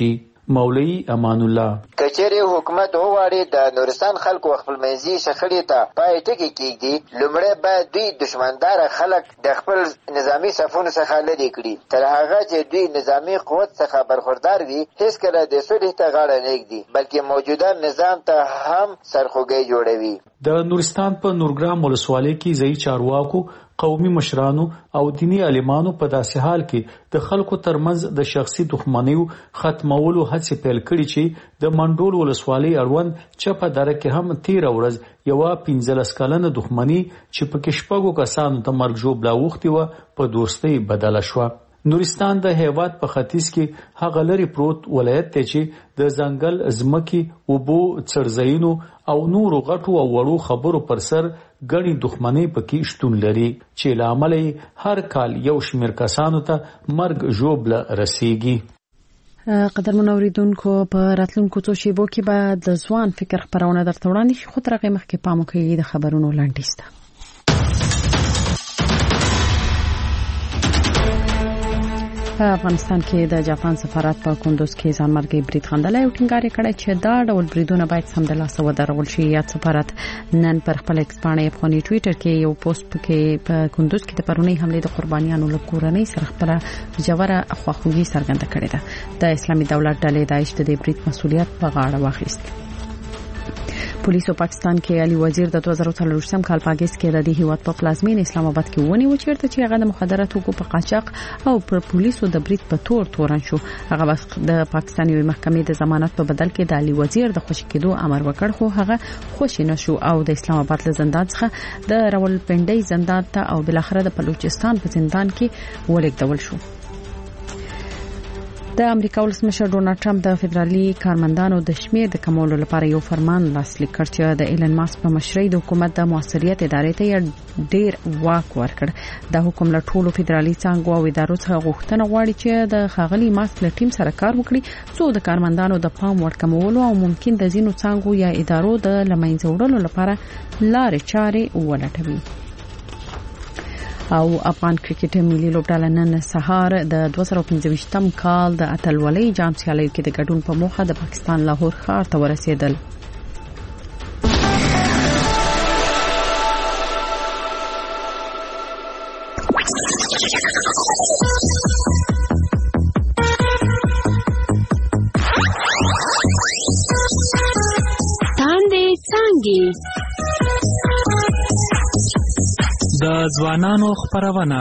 مولوی امان الله. کچېرې حکومت وغواړي د نورستان خلکو خپلمنځي شخړې ته پای ټکی کېږدي، لومړی باید دوی دشمندار خلک د خپل نظامی صفونو څخه لرې کړي. تر هغه چې دوی نظامی قوت څخه برخوردار وي، هیڅکله د صلح ته غاړه نه ږدي، بلکې موجوده نظام ته هم سرخوږی جوړوي. د نورستان په نورګرام ولسوالۍ کې ځایي چارواکو، قومي مشرانو او دینی عالمانو په داسې حال کې د خلکو ترمنځ د شخصي دښمنیو ختمولو هڅې پیل کړي چې د منډول ولسوالۍ اړوند چپه دره کې هم تیره ورځ یوه پنځلس کلنه دښمني چې پکې شپږو کسانو ته مرګ ژوبله اوښتې وه په دوستۍ بدله شوه. نورستان د هیواد په ختیځ کې هغه لري پروت ولایت دی چې د ځنګل، ځمکې، اوبو، څړځایونو او نورو غټو او وړو خبرو پر سر ګڼې دښمنۍ پکې شتون لري چې له امله یې هر کال یو شمېر کسانو ته مرګ ژوبله رسیږي. قدرمن اوریدونکو، په راتلونکو څو شیبو کې به د ځوان فکر خپرونه درته وړاندې شي، خو تر هغې مخکې پام وکړئ د خبرونو لنډیز ته. په افغانستان کې د جاپان سفارت په کندوز کې ځانمرګي برید غندلی او ټینګار یې کړی چې دا ډول بریدونه باید سمدلاسه ودرول شي. یاد سفارت نن پر خپل ایکس پاڼې افغاني ټویټر کې یو پوسټ کې په کندوز کې د پرونی حملې د قربانیانو له کورنۍ سره خپله ژوره خواخوږي څرګنده کړې ده. د اسلامي دولت ډلې داعش د دې برید مسؤلیت په غاړه واخیست. پولیسو پاکستان کې علي وزیر د دوه زره څلوېښتم کال په اګست کې د دې هیواد په پلازمین اسلام آباد کې ونیو چیرته چې هغه د مخدره توکو په قاچاق او پر پولیسو د برید په تور تورن شو. هغه وخت د پاکستان یوې محکمې د ضمانت په بدل کې د علي وزیر د خوشي کېدو امر وکړ، خو هغه خوشي نشو او د اسلام آباد له زندان څخه د راولپنډۍ زندان ته او بل اخر د بلوچستان په زندان کې ولېږدول شو. د امریکا ولسمشر ډونالد ټرمپ د فدرالي کارمندانو د شمیر د کمولو لپاره یو فرمان لاسلیک کړ چې د ایلن ماسک په مشرۍ د حکومت د موثریت ادارې ته ډیر واک ورکړ. د حکومت له ټولو فدرالي څانګو او ادارو څخه غوښتنه غواړي چې د ښاغلي ماسک له ټیم سره کار وکړي څو د کارمندانو د پام وړ کمولو او ممکن د ځینو څانګو یا ادارو د لمنځه وړلو لپاره لارې چارې ولټوي. او افغان کرکټ ملي لوبډله نن سهار د دوه زره پنځه کال د اتلولۍ جام سیالیو کې د ګډون په موخه د پاکستان لاهور ښار ته ورسېدل. تاندې څانګې د ځوانانو خپرونه.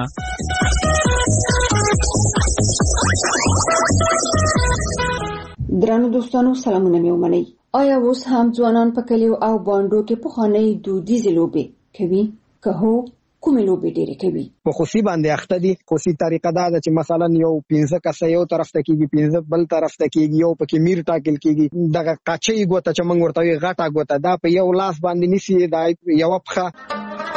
درنو دوستانو، سلامونه مې ومنئ. آیا اوس هم ځوانان په کلیو او بانډو کې پخوانۍ دودیزې لوبې کوي؟ که هو، کومې لوبې ډېرې کوي؟ په خوسي باندې اخته دي. خوسي طریقه دا ده چې مثلا یو پنځه کسه یو طرف ته کېږي، پنځه بل طرف ته کېږي، یو پکې میر ټاکل کېږي. دغه قاچۍ ګوته چې موږ ورته وایو غټه ګوته، دا په یو لاس باندې نیسي، دا یوه پښه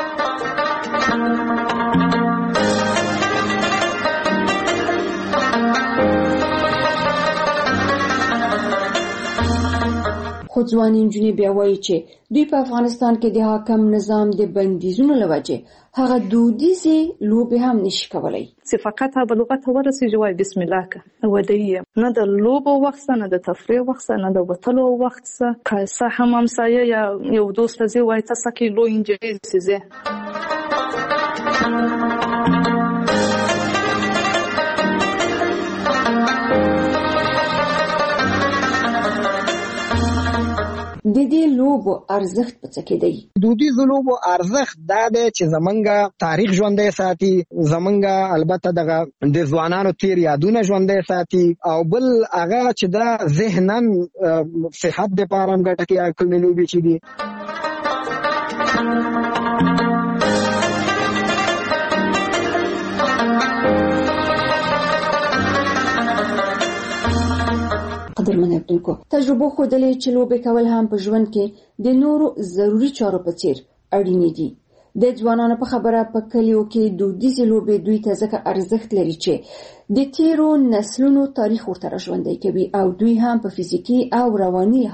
خو ځوان نجونې بیا وایي چې دوی په افغانستان کې د حاکم نظام د بندیزونو له وجې هغه دودیزې لوبې هم نشي کولی. چې فقط به لغت ورسېږي وایي بسم الله که ودی نه د لوبو وخت نه د تفریح وخت نه د وتلو وخت که څه هم همسایه یا یو دوست ځي وایي ته څه کې لوی نجلۍ ځې. د دې لوبو ارزښت په څه کې دی؟ دودیزو لوبو ارزښت دا دی چې زمونږ تاریخ ژوندی ساتي، زمونږ البته دغه د ځوانانو تیر یادونه ژوندی ساتي، او بل هغه چې دا ذهناً صحت دپاره هم ګټه کوي کومې لوبې چې دي. قدرمن اوریدونکو، تجربه ښودلې چې لوبې کول هم په ژوند کې د نورو ضروري چارو په څیر اړینې دي. د ځوانانو په خبره په کلیو کې دودیزې لوبې دوی ته ځکه ارزښت لري چې د تیرو نسلونو تاریخ ورته ژوندی کوي او دوی هم په فزیکي او رواني لحاظ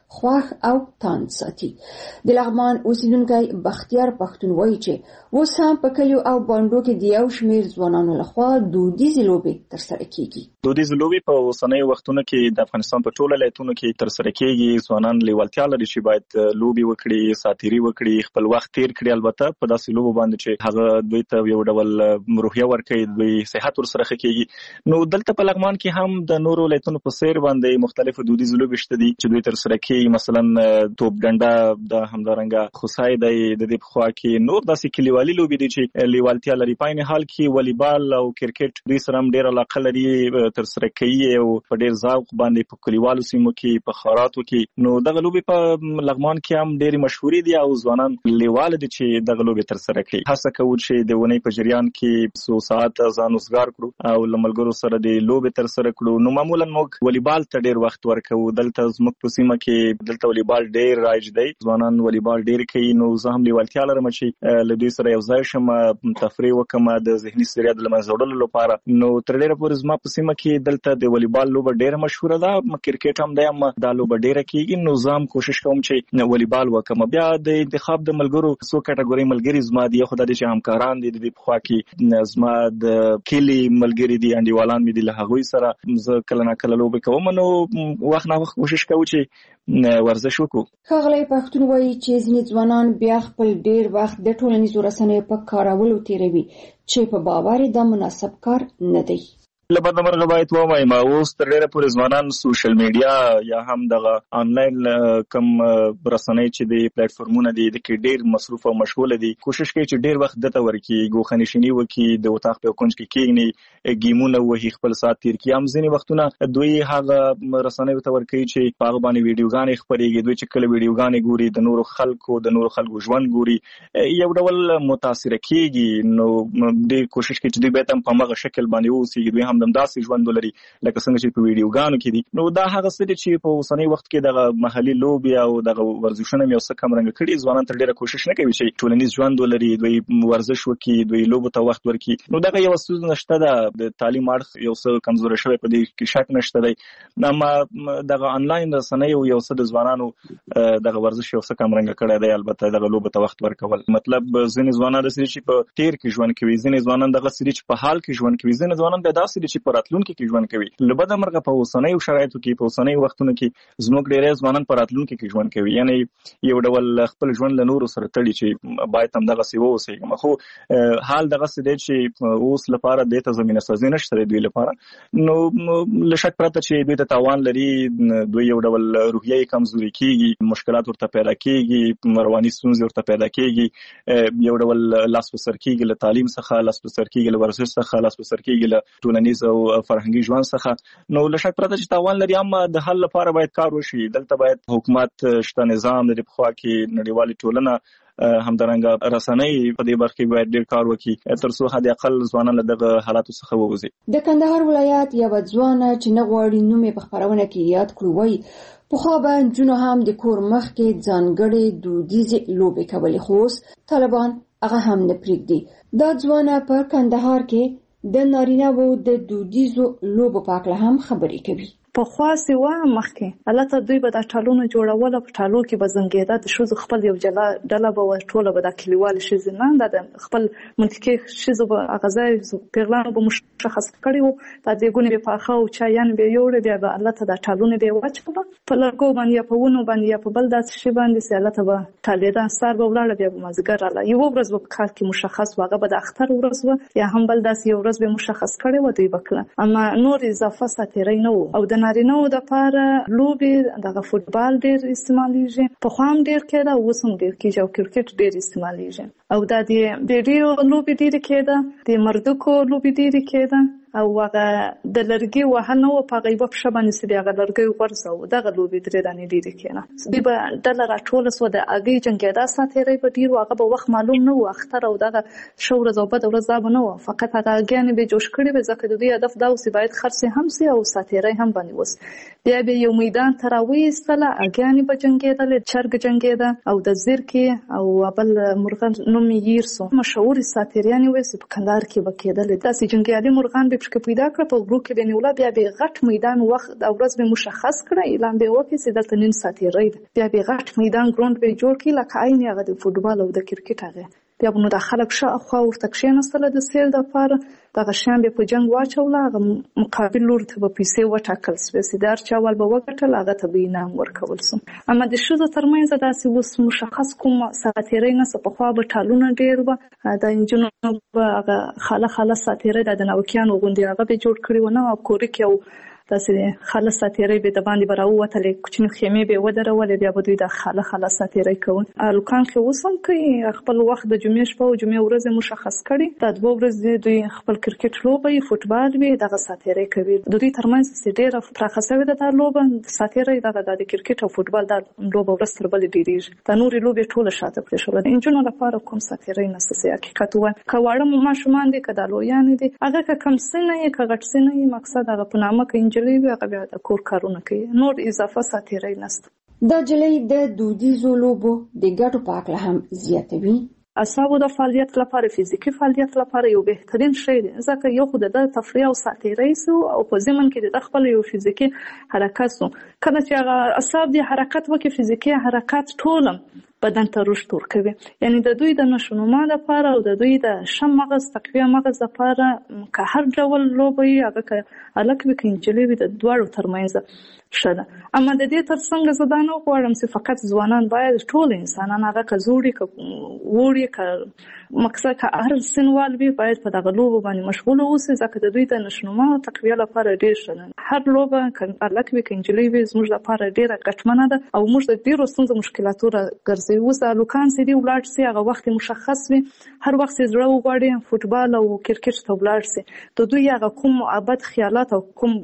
خواخ او تان ساتي. د لغمان اوسیدونکی بختیار پښتون وایي چې اوس هم په کلیو او بانډو کې د یو شمېر ځوانانو لخوا دودیزې لوبې ترسره کیږي. دودیزې لوبې په اوسنیو وختونو کې د افغانستان په ټولو ولایتونو کې ترسره کیږي. ځوانان لیوالتیا لري چې باید لوبې وکړي، ساتيري وکړي، خپل وخت تیر کړي. البته په داسې لوبو باندې چې هغه دوی ته یو ډول روحیه ورکوي، دوی صحت ورسره ښه کیږي. نو دلته په لغمان کې هم د نورو ولایتونو په څیر باندې مختلفو دودیزو لوبې شته دي چې دوی ترسره کوي. مثلا توپ ډنډه د همدارنګه خوسای دی، د دې په خوا کې نور داسې کلیوالي لوبې دي چې لیوالتیا لري. په عین حال کې والیبال او کرکټ دوی سره هم ډېره علاقه لري، ترسره کوي او په ډېر ذوق باندې په کلیوالو سیمو کې، په ښاراتو کې. نو دغه لوبې په لغمان کې هم ډېرې مشهورې دي او ځوانان لیواله دي چې دغه لوبې ترسره کوي. هڅه کوو چې د ونې په جریان کې څو ساعت ځان وزګار کړو او له ملګرو سره د لوبې ترسره کړو. نو معمولا موږ والیبال ته ډېر وخت ورکوو. دلته زموږ په سیمه کې دلته والیبال ډېر رایج دی، ځوانان والیبال ډېر کوي. نو زه هم لیوالتیا لرم چې له دوی سره یو ځای شم، تفریح وکم د ذهني ستړیا د له منځه وړلو لپاره. نو تر ډېره پورې زما په سیمه کې دلته د والیبال لوبه ډېره مشهوره ده، کرکټ هم دی، هم دا لوبه ډېره کیږي. نو زه هم کوشش کوم چې والیبال وکم. بیا د انتخاب د ملګرو څو کټګوري ملګري زما دي، خو دا چې همکاران دي د دې په خوا کې زما د کلی ملګري دي، انډیوالان مې دي، له هغوی سره زه کله نه کله لوبې کوم. نو وخت نه وخت کوشش کوو چې ورزش وکړو. ښاغلی پښتون وایي چې ځینې ځوانان بیا خپل ډېر وخت د ټولنیزو رسنیو په کارولو تیروي چې په باور یې دا مناسب کار نه دی. له بده مرغه باید ووایم اوس تر ډېره پورې ځوانان سوشل میډیا یا هم دغه آنلاین کم رسنۍ چې د پلیټفارمونه دي د کې ډېر مصروف او مشغوله دي. کوشش کوي چې ډېر وخت دته ورکړي، ګوښه‌نشیني وکړي، د اتاق په کونج کې کښېني، ګیمونه وهي، خپل ساعت تیر کړي. هم ځینې وختونه دوی هغه رسنیو ته ورکوي چې په هغه باندې ویډیوګانې خپرېږي. دوی چې کله ویډیوګانې ګوري، د نورو خلکو د نورو خلکو ژوند ګوري، یو ډول متاثره کېږي. نو ډېر کوشش کوي چې دوی باید هم په همغه شکل باندې واوسي، دوی هم داسې ژوند ولري لکه څنګه چې په ویډیوګانو کې دي. نو دا هغه څه دي چې په اوسنۍ وخت کې دغه محلي لوبې او دغه ورزشونه مې یو څه کمرنګه کړي. ځوانان تر ډېره کوشش نه کوي چې ټولنیز ژوند ولري، دوی ورزش وکړي، دوی لوبو ته وخت ورکړي. نو دغه یو ستونزه نشته ده، د تعلیم اړخ یو څه کمزوری شوی، په دې کې شک نشته دی. اما دغه آنلاین رسنیو یو څه د ځوانانو دغه ورزش یو څه کمرنګه کړی دی. البته دغه لوبو ته وخت ورکول مطلب ځینې ځوانان داسې دي چې په تیر کې ژوند کوي، ځینې ځوانان دغه څه دي چې په حال کې ژوند کوي، ځینې ځوانان بیا داسې دي چې په راتلونکي کې ژوند کوي. له بده مرغه په اوسنیو شرایطو کې، په اوسنیو وختونو کې زموږ ډېری ځوانان په راتلونکي کې ژوند کوي، یعنی یو ډول خپل ژوند له نورو سره تړي چې باید هم دغسې واوسېږم. خو حال دغسې دی چې اوس لپاره دې ته زمینه سازي نشته دی دوی لپاره. نو له شک پرته چې دوی ته تاوان لري، دوی یو ډول روحیه یې کمزوري کېږي، مشکلات ورته پیدا کېږي، رواني ستونزې ورته پیدا کېږي، یو ډول لاس په سر کېږي له تعلیم څخه، لاس په سر کېږي له ورزش څخه، لاس په سر کېږي له ټولنیز او فرهنګي ژوند څخه. نو له شک پرته چې تاوان لري، اما د حل لپاره باید کار وشي. دلته باید حکومت شته، نظام د دې په خوا کې نړیوالې ټولنه، همدارنګه رسنۍ په دې برخه کې باید ډېر کار وکړي تر څو حد اقل ځوانان له دغه حالاتو څخه ووځي. د کندهار ولایت یو ځوانه چې نه غواړي نوم یې په خپرونه کې یاد کړو وایي پخوا به نجونو هم د کور مخکې ځانګړې دودیزې لوبې کولې، خو اوس طالبان هغه هم نه پرېږدي. دا ځوانه په کندهار کې د نارینه وو د دودیزو لوبو په اړه هم خبرې کوي. په خاصه و مخکې البته دوی به د ټالونو جوړول، په ټالو کې به زنګیده، د شوز خپل یو جلا ډله به ټوله به د کلیوال شي نه د خپل منطقې شیزو به اغازای پیغلانو به مشخص کړي وو. په دې ګونې په اخو چایان به یوړ بیا به البته د ټالونو به واچول په لرګو باندې په ونو باندې په بل داس شي باندې سي البته به ټالیدا سر به ولاړ بیا به مزګر الله یو ورځ به کال کې مشخص واغه به د اختر ورځ و یا هم بل داس یو ورځ به مشخص کړي و دوی وکړه. اما نور اضافه ساتيري نه او د نارینه د پاره لوبې دغه فوتبال ډېر استعمالېږي، په خوام ډېر کېده، اوس هم ډېر کېږي او کرکټ ډېر استعمالېږي. او دا د ډېرو لوبې ډېرې کېده، د مردکو لوبې ډېرې کېده او هغه د لرګي وهنه او په غیبه په شبانه سي هغه لرګي ورسو دغه لوبې درې دانې ډېرې کېنه. دوی به ډله راټوله سو د اګي جنګیدا ساتيري په ډېر هغه به وخت معلوم نه و، اختر او دغه شور او بد ورځ دا نه و، فقط هغه اګیان به جوش کړي به ځکه د دوی هدف دا اوسې باید خرڅ هم سي او ساتيري هم باندې وس. بیا به یو میدان تراوي استله اګیان به جنګیدل، چرګ جنګیدا او د زیرکي او بل مرغان نوم یې یرسو مشهور ساتيریان وې په کندهار کې وکیدل. داسې جنګیالي مرغان به گروپ کې پیدا کړ په گروپ کې بنولا بیا به غټ میدان وخت د ورځ به مشخص کړ اعلان به وکړي چې دلته نن ساتيري بیا به غټ میدان ګراوند به جوړ کړي لکه عین هغه د فوتبال او د کرکټ هغه بیا نو د خلک شاوخوا ورته کښېناستل د سیل دپاره دغه شیان به په جنګ واچوله هغه مقابل لوري ته به پیسې وټاکل سوې چې د هر چا ول به وګټل هغه ته به انعام ورکول سو اما د ښځو ترمنځ داسې اوس مشخص کوم ساتیرۍ نسته پخوا به ټالونه ډېر وه د نجونو به هغه خاله خاله ساتیرۍ د ناوکیانو غوندې هغه به جوړ کړي ونه او کوري کې یو داسې خاله ساتیرۍ به د باندې به راووتلې کوچنۍ خیمې به یې ودرولې بیا به دوی د خاله خاله ساتیرۍ کول هلکان کې اوس هم کوي خپل وخت د جمعې شپه او جمعې ورځ مشخص کړي دا دوه ورځې دوی خپل کرکټ لوبه وي فوټبال وي دغه ساتیرۍ کوي د دوی ترمنځ چې ډېره پراخه سوې ده دا لوبه ساتیرۍ دغه د کرکټ او فوټبال دا لوبه ورځ تر بلې ډېرېږي دا نورې لوبې ټوله شاته پرېښوده د نجونو لپاره کوم ساتیرۍ نشته چې حقیقت ووایم که واړه ماشومان دي که دا لویانې دي هغه که کم سنه یې که غټ سنه یې مقصد هغه په نامه که نجلۍ وي هغه بیا د کور کارونه کوي نور اضافه ساتیرۍ نشته دا جلۍ د دودیزو لوبو د ګټو په هکله هم زیاتوي اعصابو د فعالیت لپاره فزیکي فعالیت لپاره یو بهترین شی دی ځکه یو خو د تفریح او ساتیرۍ سو او په ضمن کې د خپل یو فزیکي حرکت سو کله چې هغه اعصاب دی حرکت وکړي فزیکي حرکت ټولم بدن ته رشد ورکوي یعنی د دوی د نشونما لپاره او د دوی د شم مغز تقویه مغز لپاره که هر ډول لوبه وي هغه که هلک وي که نجلۍ وي د دواړو ترمنځ ښه ده اما د دې ترڅنګ زه دا نه غواړم چې فقط ځوانان باید ټول انسانان هغه که زوړي که وړي که مقصد که هر سنوال وي باید په دغه لوبو باندې مشغوله اوسي ځکه د دوی د نشونما او تقویه لپاره ډېر ښه ده هر لوبه که هلک وي که نجلۍ وي زموږ لپاره ډېره ګټمنه ده او موږ د ډېرو ستونزو مشکلاتو راګرځوي اوس هلکان چې دي ولاړ سي هغه وخت مشخص وي هر وخت چې زړه وغواړي فوټبال او کرکټ ته ولاړ سي د دوی هغه کوم ابد خیالات او کوم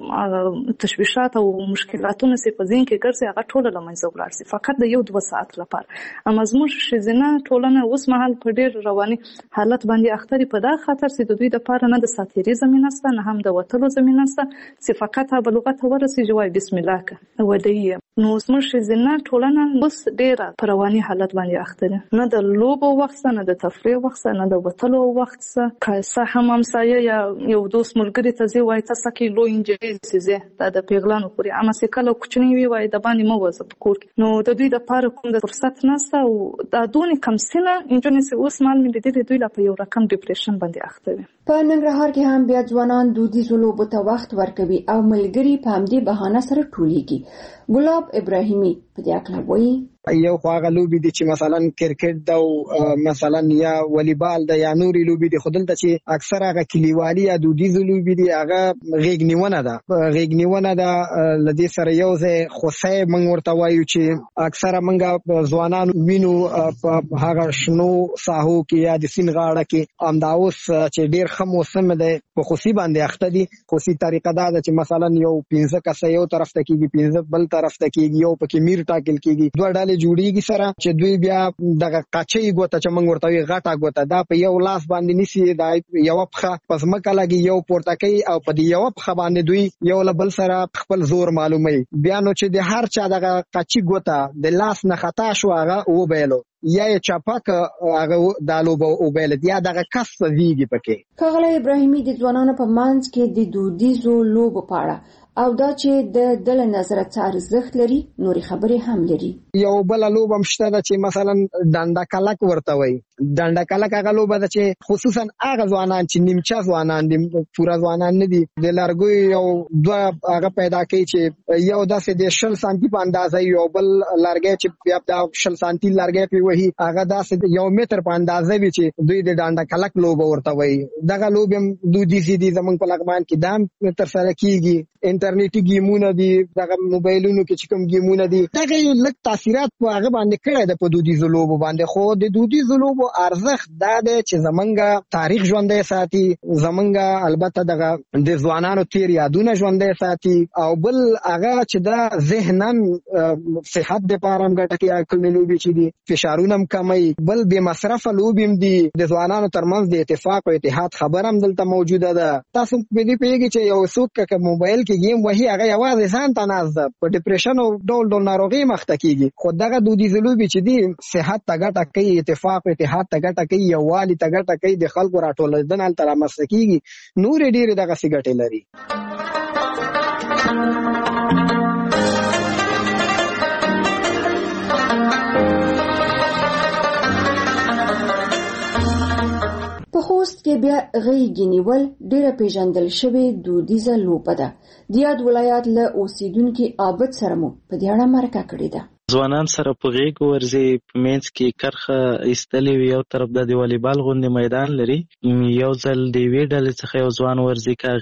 تشویشات او مشکلاتونه چې په ذهن کې ګرځي هغه ټوله له منځه ولاړ سي فقط د یو دوه ساعت لپاره اما زموږ ښځینه ټولنه اوس مهال په ډېر رواني حالت باندې اخته دي په دا خاطر چې د دوی دپاره نه د ساتیرۍ زمینه شته نه هم د وتلو زمینه شته چې فقط هغه بلوغت ته ورسېږي وایي بسم الله که ودعي نو زموږ ښځینه ټولنه اوس ډېره په رواني حالت باندې اخته ده نه د لوبو وخت شته نه د تفریح وخت شته نه د وتلو وخت شته که څه هم همسایه یا یو دوست ملګري ته ځي وایي ته څه کوې لوی نجلۍ چې ځې دا د پیغلانو پورې اما چې کله کوچنۍ وي وایي د باندې مه وځه په کور کې نو د دوی دپاره کوم د فرصت نشته او دا دونې کم سنه نجونې چې اوس مهال مې لیدلې دوی لا په یو رقم ډیپریشن باندې اخته وي په ننګرهار کې هم بیا ځوانان دودیزو لوبو ته وخت ورکوي او ملګري په همدې بهانه سره ټولیږي ګلاب ابراهیمي په دې اړه وایي یو خو هغه لوبې دي چې مثلا کرکټ ده او مثلا یا والیبال ده یا نورې لوبې دي خو دلته چې اکثر هغه کلیوالي یا دودیزو لوبې دي هغه غېږ نیونه ده غېږ نیونه ده له دې سره یو ځای خوسی موږ ورته وایو چې اکثره موږ ځوانان وینو په هغه شنو ساحو کې یا د سیند غاړه کې همدا اوس چې ډېر ښه موسم دی په خوسي باندې اخته دي خوسي طریقه دا ده چې مثلا یو پنځه کسه یو طرف ته کېږي پنځه بل طرف ته کېږي یو پکې میر ټاکل کېږي دوه ډلې جوړیږي سره چې دوی بیا دغه قاچۍ ګوته چې موږ ورته وایو غټه ګوته دا په یو لاس باندې نیسي دا یوه پښه په ځمکه لګي یو پورته کوي او په دې یوه پښه باندې دوی یو له بل سره خپل زور معلوموي بیا نو چې د هر چا دغه قاچۍ ګوته د لاس نه خطا شو هغه وبیلو یا یې چاپک هغه دا لوبه وبیلت یا دغه کس ویږي پکې ښاغلی ابراهیمي د ځوانانو په منځ کې د دودیزو لوبو په اړه او دا چې د دل نظره څه ارزښت لري نورې خبرې هم لري یو بل لوبه هم شته ده چې مثلا ډنډه کلک ورته وایي ډنډه کلک هغه لوبه ده چې خصوصا هغه ځوانان چې نیمچه ځوانان دي پوره ځوانان نه دي د لرګیو یو دوه هغه پیدا کوي چې یو داسې د شل سانتي په اندازه یو بل لرګی چې بیا د شل سانتي لرګی پې وهي هغه داسې یو متر په اندازه وي چې دوی د ډنډه کلک لوبه ورته وایي دغه لوبې هم دودیزې دي زموږ په لغمان کې دا هم ترسره کېږي انټرنیټي ګیمونه دي دغه موبایلونو کې چې کوم ګیمونه دي دغه لږ تاثیرات په هغه باندې کړی ده په دودیزو لوبو باندې خو د دودیزو لوبو ارزښت دا دی چې زمونږ تاریخ ژوندی ساتي زمونږ البته دغه د ځوانانو تیر یادونه ژوندی ساتي او بل هغه چې دا ذهنا صحت دپاره هم ګټه کوي کومې لوبې چې دي فشارونه هم کموي بل بې مصرفه لوبې هم دي د ځوانانو ترمنځ د اتفاق او اتحاد خبره هم دلته موجوده ده تاسو په دې پوهېږئ چې یو څوک که موبایل کې کې گیم وهي هغه یوازې ځان ته ناز ده په ډیپریشن او ډول ډول ناروغي مخته کیږي. خو دغه دودیزه لوبې چې دي صحت ته ګټه کوي، اتفاق اتحاد ته ګټه کوي، یووالي ته ګټه کوي، د خلکو راټولېدنه هلته رامنځته کیږي، نورې ډېرې دغسې ګټې لري. په خوست کې بیا غېږې نیول ډېره پیژندل شوې دودیزه لوبه ده. د یاد ولایت له اوسیدونکي عابد سره مو په دې اړه مرکه کړې ده. ځوانان سره په غېږ ورځي، په منځ کې کرخه ایستلې وي، یو طرف د والیبال غوندې میدان لري، یو ځل د یوې ډلې څخه یو ځوان ورځي که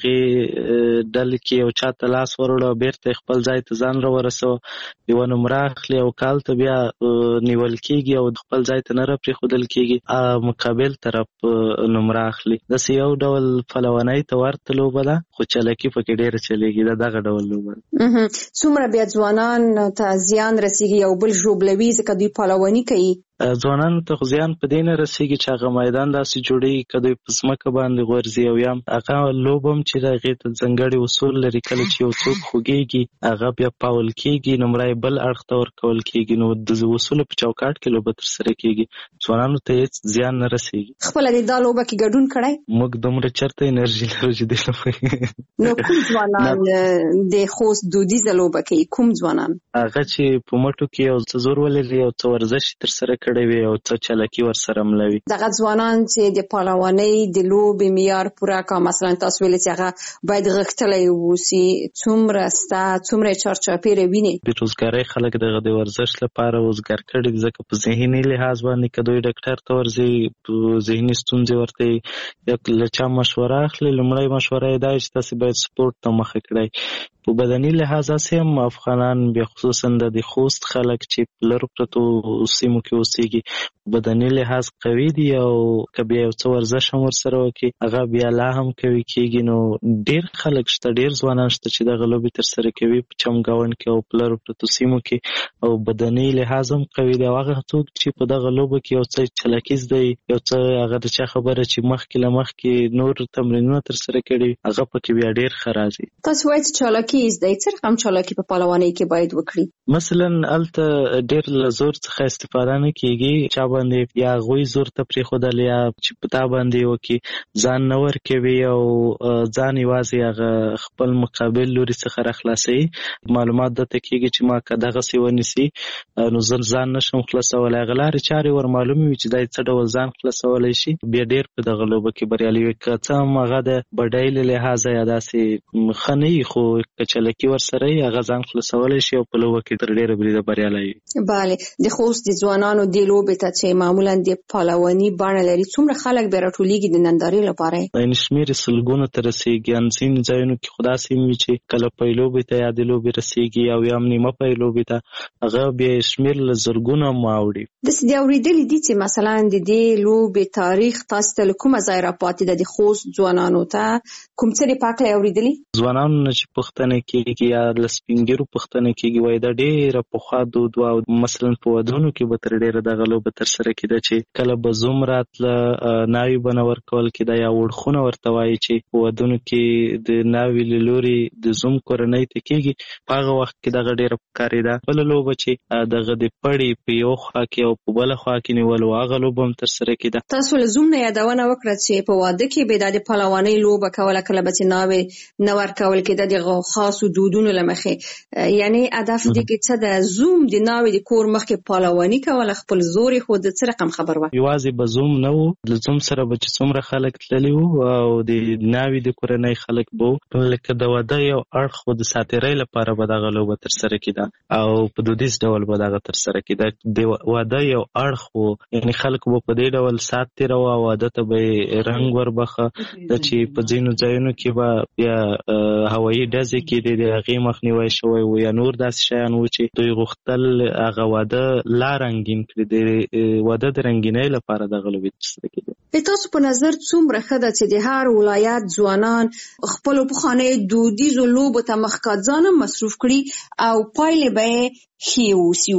هغې ډلې کې یو چا ته لاس وروړه او بیرته خپل ځای ته ځان راورسوه، یوه نمره اخلي او کال ته بیا نیول کېږي او خپل ځای ته نه راپرېښودل کېږي، مقابل طرف نمره اخلي. داسې یو ډول پلوانۍ ته ورته لوبه ده، خو چلکي پکې ډېره چلېږي. دا دغه ډول لوبه ده. څومره بیا ځوانان ته زیان رسېږي یو بل ژوبلوي ځکه دوی پلواني کوي؟ ځوانانو ته خو زیان په دې نه رسېږي چې هغه میدان داسې جوړېږي که دوی په ځمکه باندې غورځي، او یا هغه لوبه هم چې د هغې ته ځانګړي اصول لري. کله چې یو څوک خوږېږي هغه بیا پاول کېږي، نمره یې بل اړخ ته ورکول کېږي، نو د اصولو په چوکاټ کې لوبه ترسره کېږي. ځوانانو ته هېڅ زیان نه رسېږي. خپله دې دا لوبه کې ګډون کړی؟ موږ دومره چېرته انرژي لرو چې دې لوبه. نو کوم ځوانان د خوست دودیزه لوبه کوي؟ کوم ځوانان؟ هغه چې په مټو کې یو څه زور ولري، یو څه ورزش ترسره کړی وي او څه چلکي ورسره ملوي. دغه ځوانان چې د پهلوانۍ د لوبې معیار پوره کړه، مثلا تاسو ویلې چې هغه باید غښتلی واوسي، څومره سته، څومره چارچاپېره ویني؟ بېروزګارۍ خلک دغه د ورزش لپاره وزګار کړي دي، ځکه په ذهني لحاظ باندې که دوی ډاکټر ته ورځي، ذهني ستونزې ورته یا له چا مشوره اخلي، لومړی مشوره یې دا چې تاسې باید سپورټ ته مخه کړئ. په بدني لحاظ هسې هم افغانان بیا خصوصا د خوست خلک چې په لرو پرتو سیمو کې اوسېږي بدني لحاظ قوي دي، او که بیا یو څه ورزش هم ورسره وکړي هغه بیا لا هم قوي کېږي. نو ډېر خلک شته، ډېر ځوانان شته چې دغه لوبې ترسره کوي په چمګاونډ کې او په لرو پرتو سیمو کې، او بدني لحاظ هم قوي دي. او هغه څوک چې په دغه لوبه کې یو څه چلکیز دی، یو څه هغه د چا خبره چې مخکې له مخکې نور تمرینونه ترسره کړي، هغه پکې بیا ډېر ښه راځي. تاسو وایئ چې چالاکي زده، څه رقم چالاکي په پهلوانۍ کې باید وکړي؟ مثلا هلته ډېر له زور څخه استفاده نه کېږي، چا باندې یا هغوی زور ته پرېښودل یا چې په تا باندې وکړي، ځان نه ورکوي او ځان یوازې هغه خپل مقابل لوري څخه راخلاصوي. معلومات درته کېږي چې ما که دغسې ونیسي نو زه ځان نشم خلاصولی. هغه لارې چارې ور معلومې وي چې دا څه ډول ځان خلاصولی شي، بیا ډېر په دغه لوبه کې بریالي وي. که څه هم هغه د بډۍ له لحاظه یا داسې ښه نه وي، خو که چلکي ورسره یې هغه ځان خلاصولی شي او په لوبه کې تر ډېره بریده بریالی وي. بله، د خوست د ځوانانو دې لوبې ته چې معمولا د پهلواني بڼه لري، څومره خلک بیا راټولېږي د نندارې لپاره؟ یعنې شمېر سلګونو ته رسېږي. ان ځینې ځایونو کې خو داسې هم وي چې کله پی لوبې ته یا د لوبې رسېږي او یا هم نیمه پی لوبې ته، هغه بیا شمېر له زرګونو هم واوړي. داسې دې اورېدلي دي چې مثلا د دې لوبې تاریخ تاسو ته له کومه ځای راپاتې ده؟ د خوست ځوانانو ته کوم څه دې په هکله اورېدلي؟ ځوانانو نه چې پوښتنه کېږي یا له سپین ږیرو پوښتنه کېږي، وایي دا ډېره پخوا دود وه، او مثلا په ودونو کې به تر ډېره دغه لوبه ترسره کېده چې کله به زوم راتله، ناوې به نه ورکول کېده، یا وړخونه ورته وایي چې په ودونو کې د ناوې له لورې د زوم کورنۍ ته کېږي. په هغه وخت کې دغه ډېره پکارېده. بله لوبه چې دغه د پړې په یو خوا کې او په بله خوا کې نیول و، هغه لوبه هم ترسره کېده. تاسو له زوم نه یادونه وکړه چې په واده کې به د پهلوانۍ لوبه کوله، کله به چې ناوې نه ورکول کېده د خاصو دودونو له مخې، یعنی هدف دې کې څه ده؟ زوم د ناوې د کور مخکې پهلواني کوله، خپل زور یې ښوده، څه رقم خبر وه؟ یوازې به زوم نه و، له زوم سره به چې څومره خلک تللي وو او د ناوې د کورنۍ خلک به وو، لکه د واده یو اړخ و، د ساتیرۍ لپاره به دغه لوبه ترسره کېده او په دودیز ډول به دغه ترسره کېده. د واده یو اړخ و، یعنې خلک به په دې ډول سات تېروه او واده ته به یې رنګ وربخه، چې په ځینو ځایونو کې به بیا هوایي ډزې کېدې، د هغې مخنیوی شوی و، یا نور داسې شیان و چې دوی غوښتل هغه واده لا رنګین کړي، د واده د رنګینۍ لپاره دغه لوبې ترسره کېدې. د تاسو په نظر څومره ښه ده چې د هر ولایت ځوانان خپلو پخوانیو دودیزو لوبو ته مخکې ځان هم مصروف کړي او پایلې به یې ښې واوسي ورته؟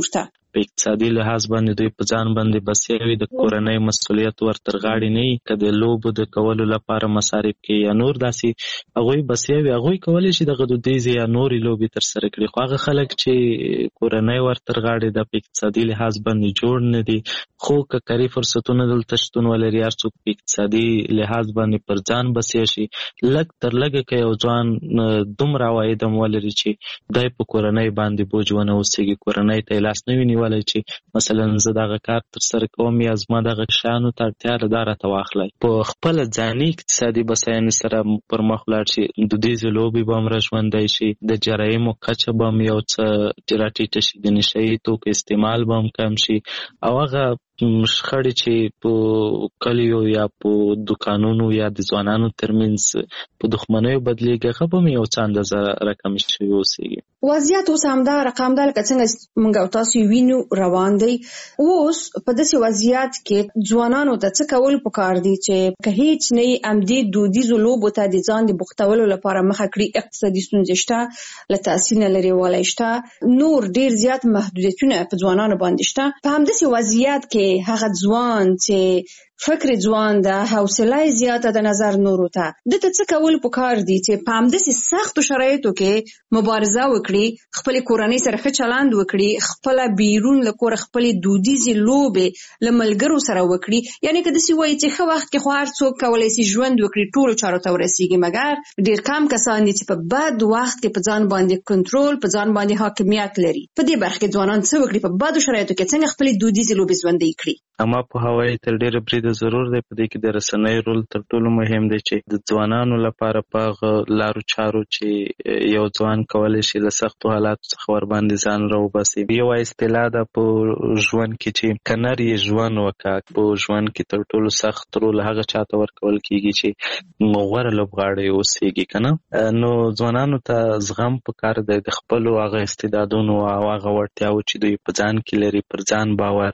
په اقتصادي لحاظ باندې دوی په ځان باندې بسیا وي، د کورنۍ مسؤلیت ورتر غاړې نه وي، که د لوبو د کولو لپاره مصارف کوي یا نور داسې هغوی بسیا وي، هغوی کولی شي دغه دودیزې یا نورې لوبې ترسره کړي. خو هغه خلک چې کورنۍ ورتر غاړې د په اقتصادي لحاظ باندې جوړ نه دي، خو که کاري فرصتونه دلته شتون ولري، هر څوک په اقتصادي لحاظ باندې پر ځان بسیا شي، لږ تر لږه که یو ځوان دومره عواید هم ولري چې دی په کورنۍ باندې بوج ونه اوسېږي، کورنۍ ته یې لاس نه وي نیولی چې مثلا زه دغه کار ترسره کوم یا زما دغه شیانو ته اړتیا ده، دا راته واخلئ. په خپله ځاني اقتصادي بسیاینې سره پر مخ ولاړ شي، دودیزې لوبې به هم راژوندی شي، د جرایمو کچه به هم یو څه راټیټه شي، د نشه یي توکو استعمال به هم کم شي، او هغه شخړې چې په کلیو یا په دوکانونو یا د ځوانانو ترمنځ په دښمنیو بدلیږي، هغه به هم یو څه اندازه راکمې شوي اوسېږي. وضعیت اوس همدا رقم ده لکه څنګه موږ او تاسو وینو روان دی. اوس په داسې وضعیت کې ځوانانو ته څه کول پکار دي چې که هیڅ نه یې همدې دودیزو لوبو ته د ځان د بوختولو لپاره مخه کړي، اقتصادي ستونزې شته، له تحصیل نه لرې والی شته، نور ډېر زیات محدودیتونه په ځوانانو باندې شته. په همداسې وضعیت کې هغه ځوان چې فکر ځوان ده، حوصله زیاته د نظر نورو ته، دته څه کول پکار دي چې په همداسې سختو شرایطو کې مبارزه وکړي، خپلې کورنۍ سره ښه چلند وکړي، خپله بیرون له کوره خپلې دودیزې لوبې له ملګرو سره وکړي. یعنې که داسې وایي چې ښه وخت کې خو هر څوک کولی شي ژوند وکړي، ټولو چارو ته ورسېږي، مګر ډېر کم کسان دي چې په بد وخت کې په ځان باندې کنټرول، په ځان باندې حاکمیت لري. په دې برخه کې ځوانان څه وکړي، په بدو شرایطو کې څنګه خپلې دودیزې لوبې ژوندۍ کړي؟ اما په هوایي تر ډېره بریده ضرور دی، په دې کې د رسنیو رول تر ټولو مهم دی چې د ځوانانو لپاره په هغه لارو چارو چې یو ځوان کولی شي له سختو حالاتو څخه ورباندې ځان راوباسي. یوه اصطلاح ده په ژوند کې چې که نر یې ژوند وکړه، په ژوند کې تر ټولو سخت رول هغه چاته ورکول کېږي چې غوره لوبغاړی اوسېږي، که نه؟ نو ځوانانو ته زغم پکار دی، د خپلو هغه استعدادونو او هغه وړتیاوو چې دوی په ځان کې لري، پر ځان باور،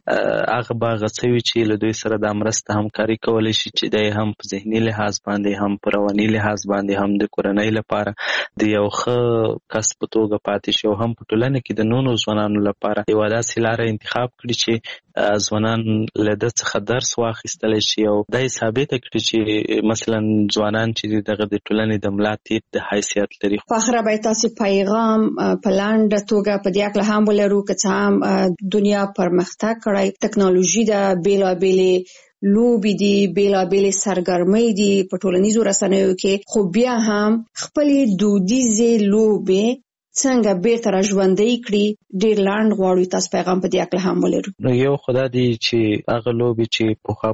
هغه به هغه څه وي چې له دوی سره دا مرسته همکاري کولی شي چې دی هم په ذهني لحاظ باندې، هم په رواني لحاظ باندې، هم د کورنۍ لپاره د یو ښه کس په توګه پاتې شي، او هم په ټولنه کې د نورو ځوانانو لپاره یوه داسې لاره انتخاب کړي چې ځوانان له ده څخه درس واخیستلی شي، او دا یې ثابته کړي چې مثلا ځوانان چې دغه د ټولنې د ملا تیر د حیثیت لري. په آخره باید تاسې پیغام په لنډه توګه په دې هکله هم ولرو، که څه هم دنیا پرمختګ کړی، ټکنالوژي ده، بېلابېلې لوبې دي، بېلابېلې سرګرمۍ دي په ټولنیزو رسنیو کې، خو بیا هم خپلې دودیزې لوبې څنګه بیرته را ژوندۍ کړي. ډېر لنډ غواړو تاسو پیغام په دې هکله هم ولرو. نو یو خو دا دی چې هغه لوبې چې پخوا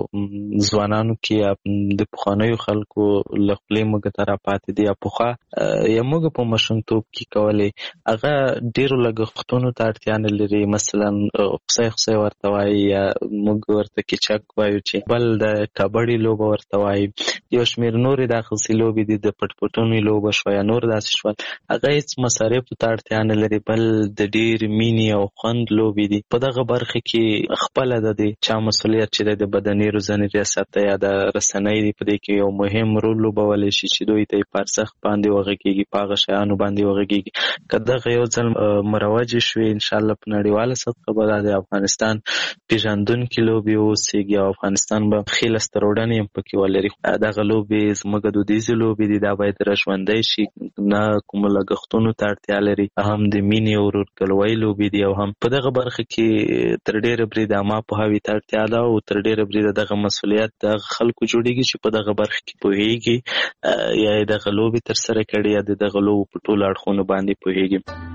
په ځوانانو کې یا د پخوانیو خلکو له خولې موږ ته راپاتې دي، یا پخوا یا موږ په ماشومتوب کې کولې، هغه ډېرو لګښتونو ته اړتیا نه لري. مثلا خصی خصی ورته وایي، یا موږ ورته کیچک وایو، چې بل د کبډي لوبه ورته وایي، یو شمېر نورې داسې لوبې دي، د پټ پټونې لوبه شوه یا نور داسې شول، هغه هېڅ مصارفو ته اړتیا نه لري، بل د ډېر مینې او خوند لوبې دي. په دغه برخه کې خپله د دې چا مسؤلیت چې دی د بدني روزنې ریاست یا د رسنۍ دی، په دې کې یو مهم رول لوبولی شي چې دوی ته یې په ارزښت باندې وغږېږي، په هغه شیانو باندې وغږېږي. که دغه یو ځل مروجې شوې، انشاءالله په نړیواله سطحه به دا د افغانستان پېژندونکي لوبې اوسېږي، او افغانستان به ښې لاسته راوړنې هم پکې ولري. دغه لوبې زموږ دودیزې لوبې دي، دا باید راژوندی شي، نه کومو لګښتونو ته اړتیا لري، هم د مینې او ورورګلوۍ لوبې دي، او هم په دغه برخه کې تر ډېره بریده عامه پوهاوي ته اړتیا ده، او تر ډېره بریده دغه مسؤلیت د هغه خلکو جوړېږي چې په دغه برخه کې پوهېږي، یا یې دغه لوبې ترسره کړي، یا د دغه لوبو په ټولو اړخونو باندې پوهېږي.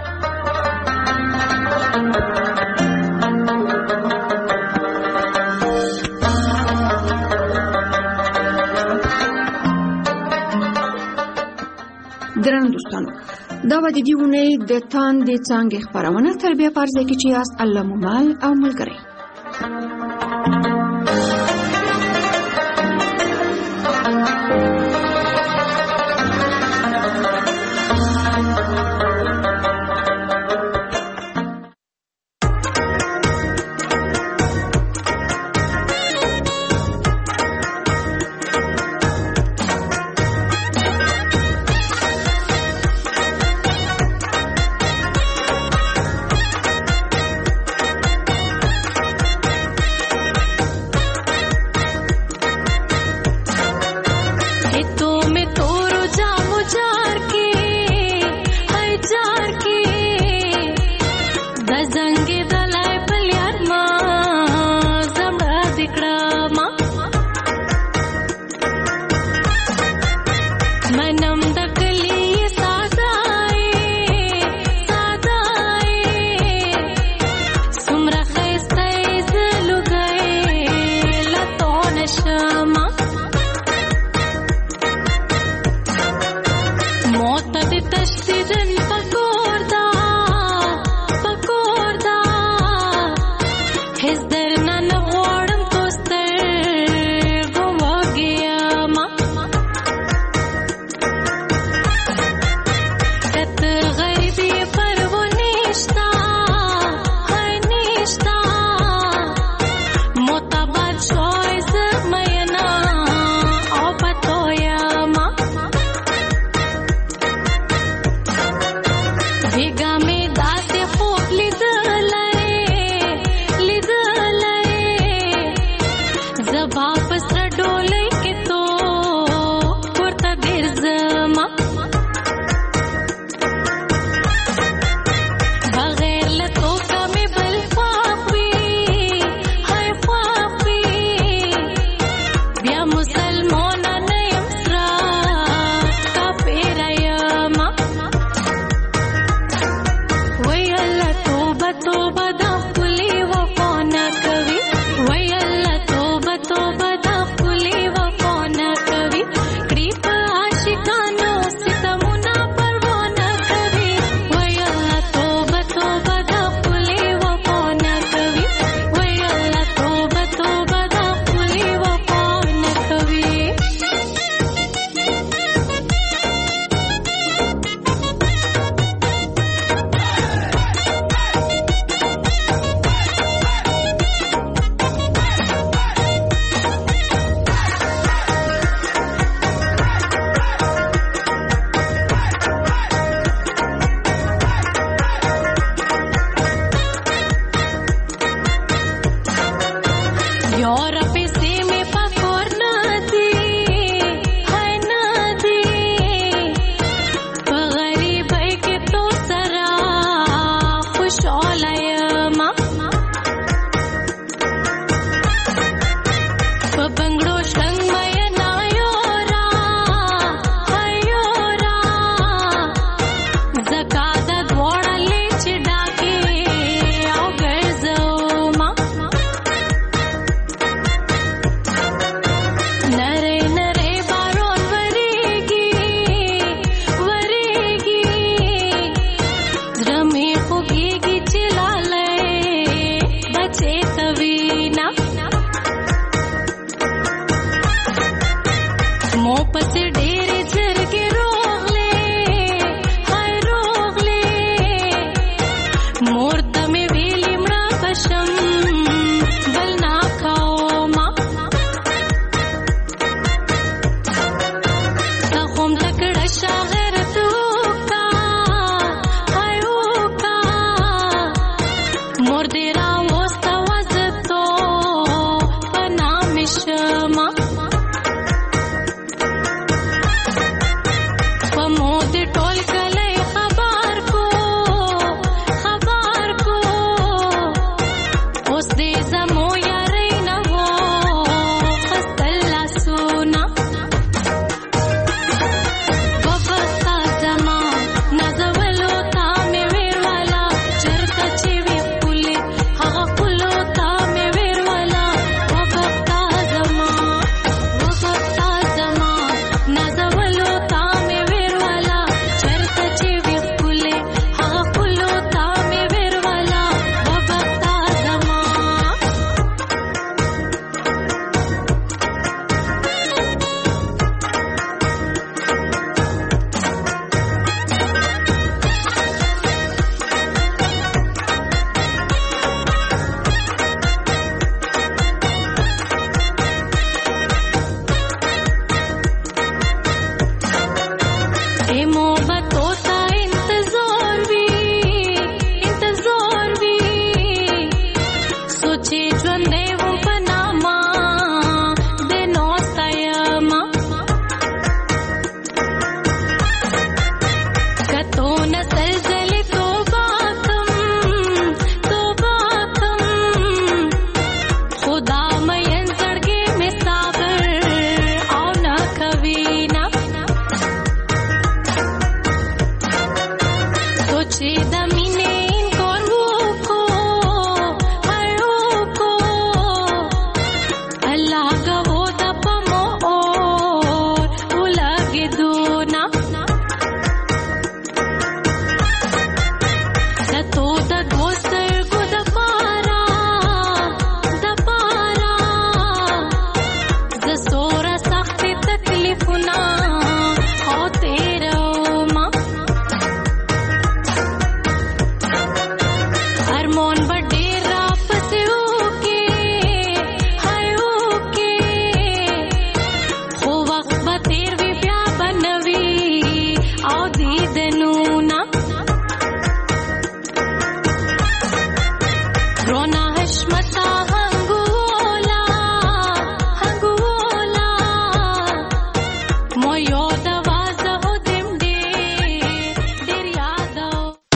درنو دوستانو، دا به د دې اونۍ د تاندې څانګې خپرونه تربیه په عرضه کې چې یاست الله مومل او ملګری. بیګا مې داسې خوب لیدلی لیدلی زبا په سره ډولۍ کې تو ورته ګرځمه بغیر له توکه مې بل خواخ وي هی خواخ وي بیا مسلمانه نه یم سره کافره یمه وی الله توبه توبه دا ښکلې وفا نه کوي وی الله توبه توبه دا ښکلې وفا نه کوي کړي په عاشقانو ستمونه پروا نه کوي وی الله توبه توبه دا ښکلې وفا نه کوي وی الله توبه توبه دا ښکلې وفا نه کوي یار پیسې مې پکور نه دي هی نه دي په غریبۍ کې تو سره خوشحاله یمه په بنګړو شرنګ مینا یورا هی یورا زکا د دواړه لیچې ډاکې او ګرځومه نری نری بارون وریږي وریږي زړه مې خوږېږي چې لالی بچې ته وینا مو پسې ډېرې جرګې روغلې هی روغلې مور ته مې ویلي مړه به شم بل نه کومه ته خو م تکړه شه غیرت وکړه هی وکړه مور دې راوستوه زه تو په نامې شمه په مو دې ټول کلی خبر کو خبر کو اوس دې زمو یارۍ نه و خستل لاسونه وبخته زما نازولو تا مې ویروله چېرته چې وي ښکلې هغه ښکلو تا مې ویروله وبخته زما وبخته زما نازولو تا مې ویروله چېرته چې وي ښکلې هغه ښکلو تا مې ویروله وبخته زما ए मोहब्बतों का इंतजार भी इंतजार भी सोचे ژوندی وم په نامه د ناسته یمه که تو نه سلسلې توبه کم توبه کم خدا مین زړګی مې صابر او نه کوي نه چې د